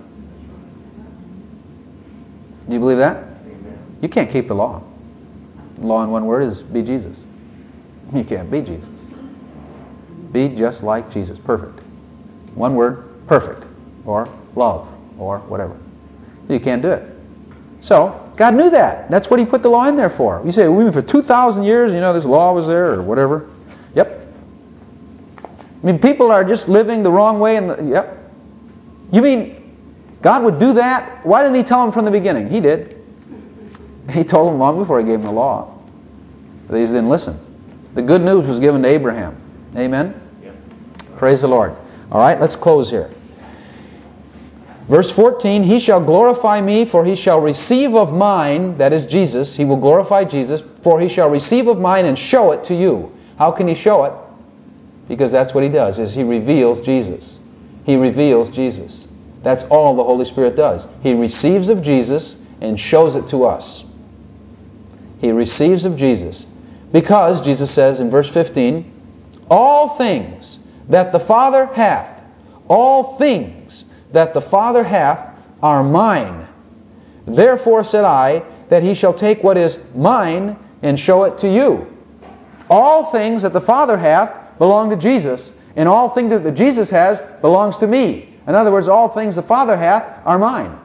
S1: Do you believe that? Amen. You can't keep the law. The law in one word is be Jesus. You can't be Jesus. Be just like Jesus. Perfect. One word, perfect. Or love. Or whatever. You can't do it. So, God knew that. That's what He put the law in there for. You say, well, for 2,000 years, you know, this law was there, or whatever. Yep. I mean, people are just living the wrong way. Yep. You mean God would do that? Why didn't He tell them from the beginning? He did. He told them long before He gave them the law. They just didn't listen. The good news was given to Abraham. Amen? Yep. Praise the Lord. All right, let's close here. Verse 14, He shall glorify me, for He shall receive of mine, that is Jesus, He will glorify Jesus, for He shall receive of mine and show it to you. How can He show it? Because that's what He does, is He reveals Jesus. He reveals Jesus. That's all the Holy Spirit does. He receives of Jesus and shows it to us. He receives of Jesus. Because, Jesus says in verse 15, all things that the Father hath, all things that the Father hath are mine. Therefore said I, that He shall take what is mine and show it to you. All things that the Father hath belong to Jesus, and all things that Jesus has belongs to me. In other words, all things the Father hath are mine.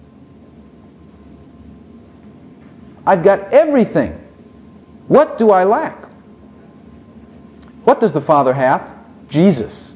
S1: I've got everything. What do I lack? What does the Father hath? Jesus.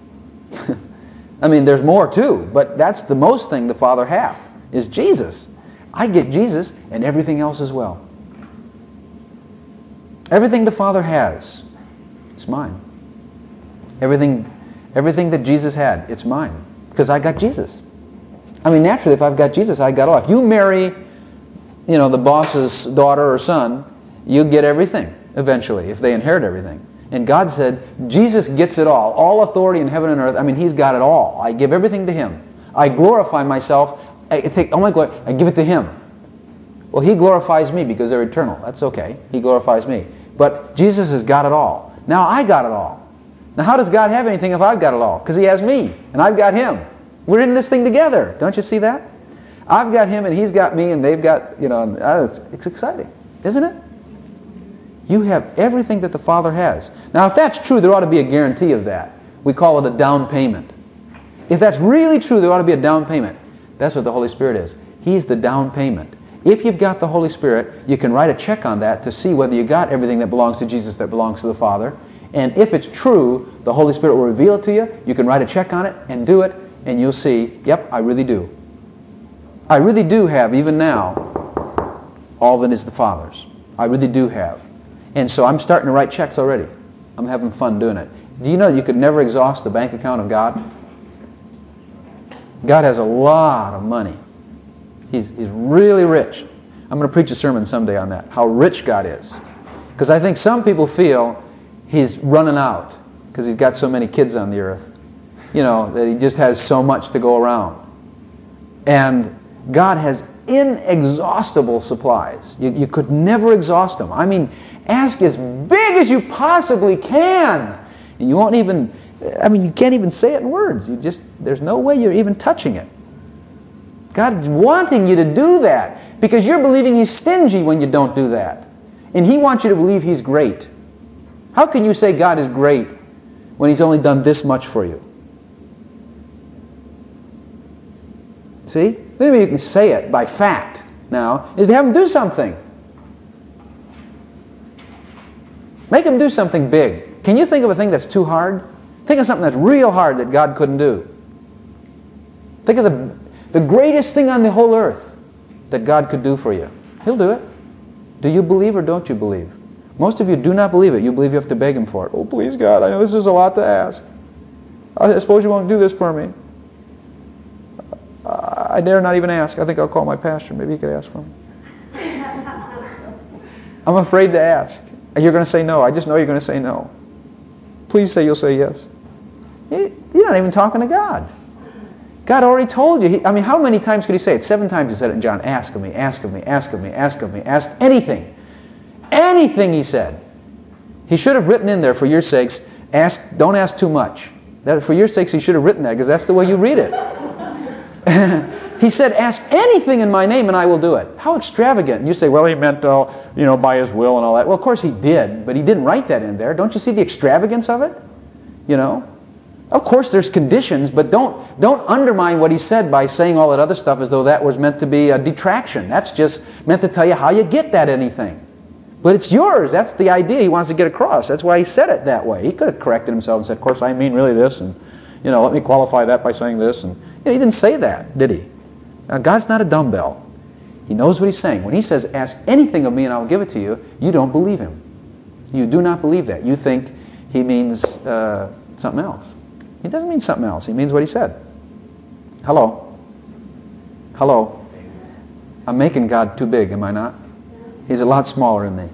S1: I mean, there's more too, but that's the most thing the Father hath, is Jesus. I get Jesus and everything else as well. Everything the Father has, it's mine. Everything that Jesus had, it's mine. Because I got Jesus. I mean, naturally, if I've got Jesus, I got all. If you marry, the boss's daughter or son, you get everything eventually, if they inherit everything. And God said, Jesus gets it all authority in heaven and earth. I mean, He's got it all. I give everything to Him. I glorify myself. I take all my glory, I give it to Him. Well, He glorifies me because they're eternal. That's okay. He glorifies me. But Jesus has got it all. Now I got it all. Now how does God have anything if I've got it all? Because He has me, and I've got Him. We're in this thing together. Don't you see that? I've got Him, and He's got me, and they've got, it's exciting, isn't it? You have everything that the Father has. Now, if that's true, there ought to be a guarantee of that. We call it a down payment. If that's really true, there ought to be a down payment. That's what the Holy Spirit is. He's the down payment. If you've got the Holy Spirit, you can write a check on that to see whether you got everything that belongs to Jesus that belongs to the Father. And if it's true, the Holy Spirit will reveal it to you. You can write a check on it and do it, and you'll see, yep, I really do. I really do have, even now, all that is the Father's. I really do have. And so I'm starting to write checks already. I'm having fun doing it. Do you know that you could never exhaust the bank account of God? God has a lot of money. He's really rich. I'm going to preach a sermon someday on that, how rich God is. Because I think some people feel He's running out because He's got so many kids on the earth. That He just has so much to go around. And God has inexhaustible supplies. You could never exhaust them. I mean, ask as big as you possibly can. And you won't even, you can't even say it in words. There's no way you're even touching it. God's wanting you to do that because you're believing He's stingy when you don't do that. And He wants you to believe He's great. How can you say God is great when He's only done this much for you? See? Maybe you can say it by fact now, is to have Him do something. Make Him do something big. Can you think of a thing that's too hard? Think of something that's real hard that God couldn't do. Think of the greatest thing on the whole earth that God could do for you. He'll do it. Do you believe or don't you believe? Most of you do not believe it. You believe you have to beg Him for it. Oh, please, God, I know this is a lot to ask. I suppose you won't do this for me. I dare not even ask. I think I'll call my pastor. Maybe he could ask for me. I'm afraid to ask. You're going to say no. I just know you're going to say no. Please say you'll say yes. You're not even talking to God. God already told you. How many times could He say it? 7 times He said it in John. Ask of me, ask of me, ask of me, ask of me, ask anything. Anything He said. He should have written in there, for your sakes, don't ask too much. For your sakes, He should have written that, because that's the way you read it. He said, ask anything in my name and I will do it. How extravagant. And you say, well, He meant, by His will and all that. Well, of course He did, but He didn't write that in there. Don't you see the extravagance of it? Of course there's conditions, but don't undermine what He said by saying all that other stuff as though that was meant to be a detraction. That's just meant to tell you how you get that anything. But it's yours. That's the idea He wants to get across. That's why He said it that way. He could have corrected Himself and said, of course I mean really this, and let me qualify that by saying this. And He didn't say that, did He? Now, God's not a dumbbell. He knows what He's saying. When He says, ask anything of me and I will give it to you, you don't believe Him. You do not believe that. You think He means something else. He doesn't mean something else. He means what He said. Hello? I'm making God too big, am I not? He's a lot smaller than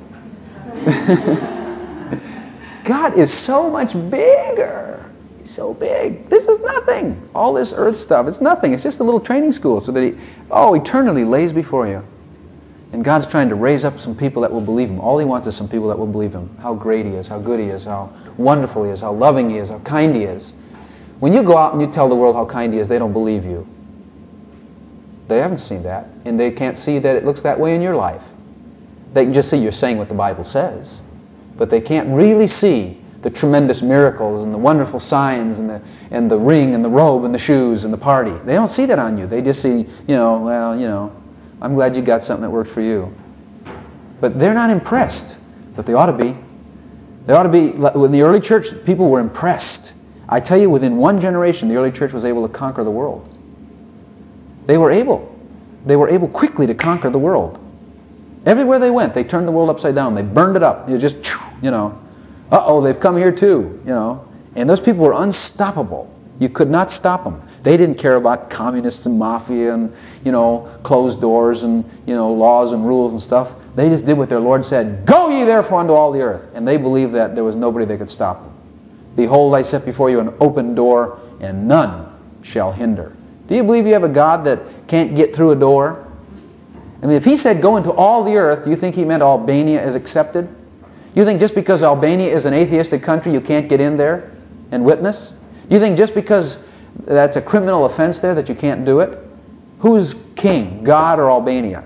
S1: me. God is so much bigger. He's so big. This is nothing. All this earth stuff, it's nothing. It's just a little training school so that He, eternally lays before you. And God's trying to raise up some people that will believe Him. All He wants is some people that will believe Him. How great He is, how good He is, how wonderful He is, how loving He is, how kind He is. When you go out and you tell the world how kind He is, they don't believe you. They haven't seen that. And they can't see that it looks that way in your life. They can just see you're saying what the Bible says. But they can't really see the tremendous miracles and the wonderful signs and the ring and the robe and the shoes and the party. They don't see that on you. They just see, I'm glad you got something that worked for you. But they're not impressed. But they ought to be. They ought to be. In the early church, people were impressed. I tell you, within one generation, the early church was able to conquer the world. They were able. They were able quickly to conquer the world. Everywhere they went, they turned the world upside down. They burned it up. You just, uh-oh, they've come here too, And those people were unstoppable. You could not stop them. They didn't care about communists and mafia and, closed doors and, laws and rules and stuff. They just did what their Lord said. Go ye therefore unto all the earth. And they believed that there was nobody that could stop them. Behold, I set before you an open door, and none shall hinder. Do you believe you have a God that can't get through a door? I mean, if he said go into all the earth, do you think he meant Albania is accepted? You think just because Albania is an atheistic country, you can't get in there and witness? You think just because that's a criminal offense there that you can't do it? Who's king, God or Albania?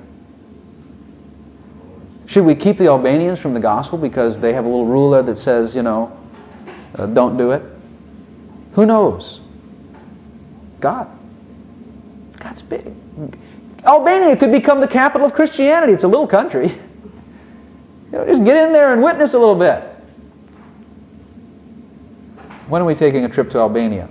S1: Should we keep the Albanians from the gospel because they have a little rule there that says, don't do it? Who knows? God. God's big. Albania could become the capital of Christianity. It's a little country. Just get in there and witness a little bit. When are we taking a trip to Albania?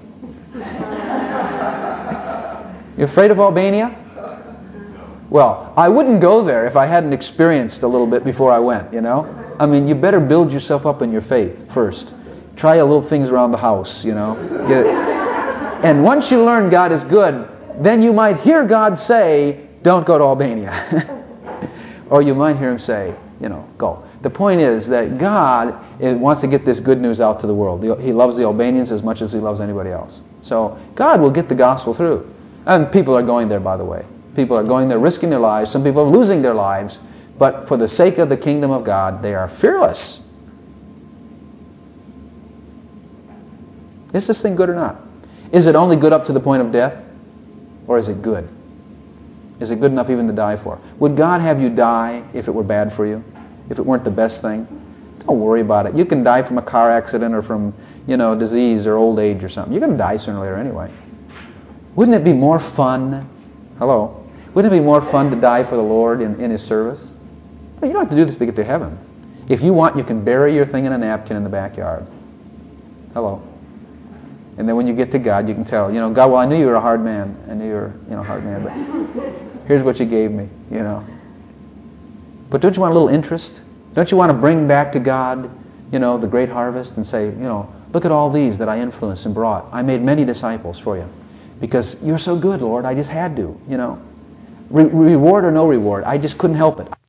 S1: You afraid of Albania? Well, I wouldn't go there if I hadn't experienced a little bit before I went, I mean, you better build yourself up in your faith first. Try a little things around the house, Get it. And once you learn God is good, then you might hear God say, don't go to Albania. Or you might hear him say, go. The point is that God wants to get this good news out to the world. He loves the Albanians as much as he loves anybody else. So God will get the gospel through. And people are going there, by the way. People are going there risking their lives. Some people are losing their lives. But for the sake of the kingdom of God, they are fearless. Is this thing good or not? Is it only good up to the point of death? Or is it good? Is it good enough even to die for? Would God have you die if it were bad for you? If it weren't the best thing? Don't worry about it. You can die from a car accident or from, disease or old age or something. You're going to die sooner or later anyway. Wouldn't it be more fun? Hello? Wouldn't it be more fun to die for the Lord in His service? Well, you don't have to do this to get to heaven. If you want, you can bury your thing in a napkin in the backyard. Hello? And then when you get to God, you can tell, God, well, I knew you were a hard man. I knew you were, a hard man, but here's what you gave me, But don't you want a little interest? Don't you want to bring back to God, the great harvest and say, look at all these that I influenced and brought. I made many disciples for you. Because you're so good, Lord, I just had to, Reward or no reward, I just couldn't help it.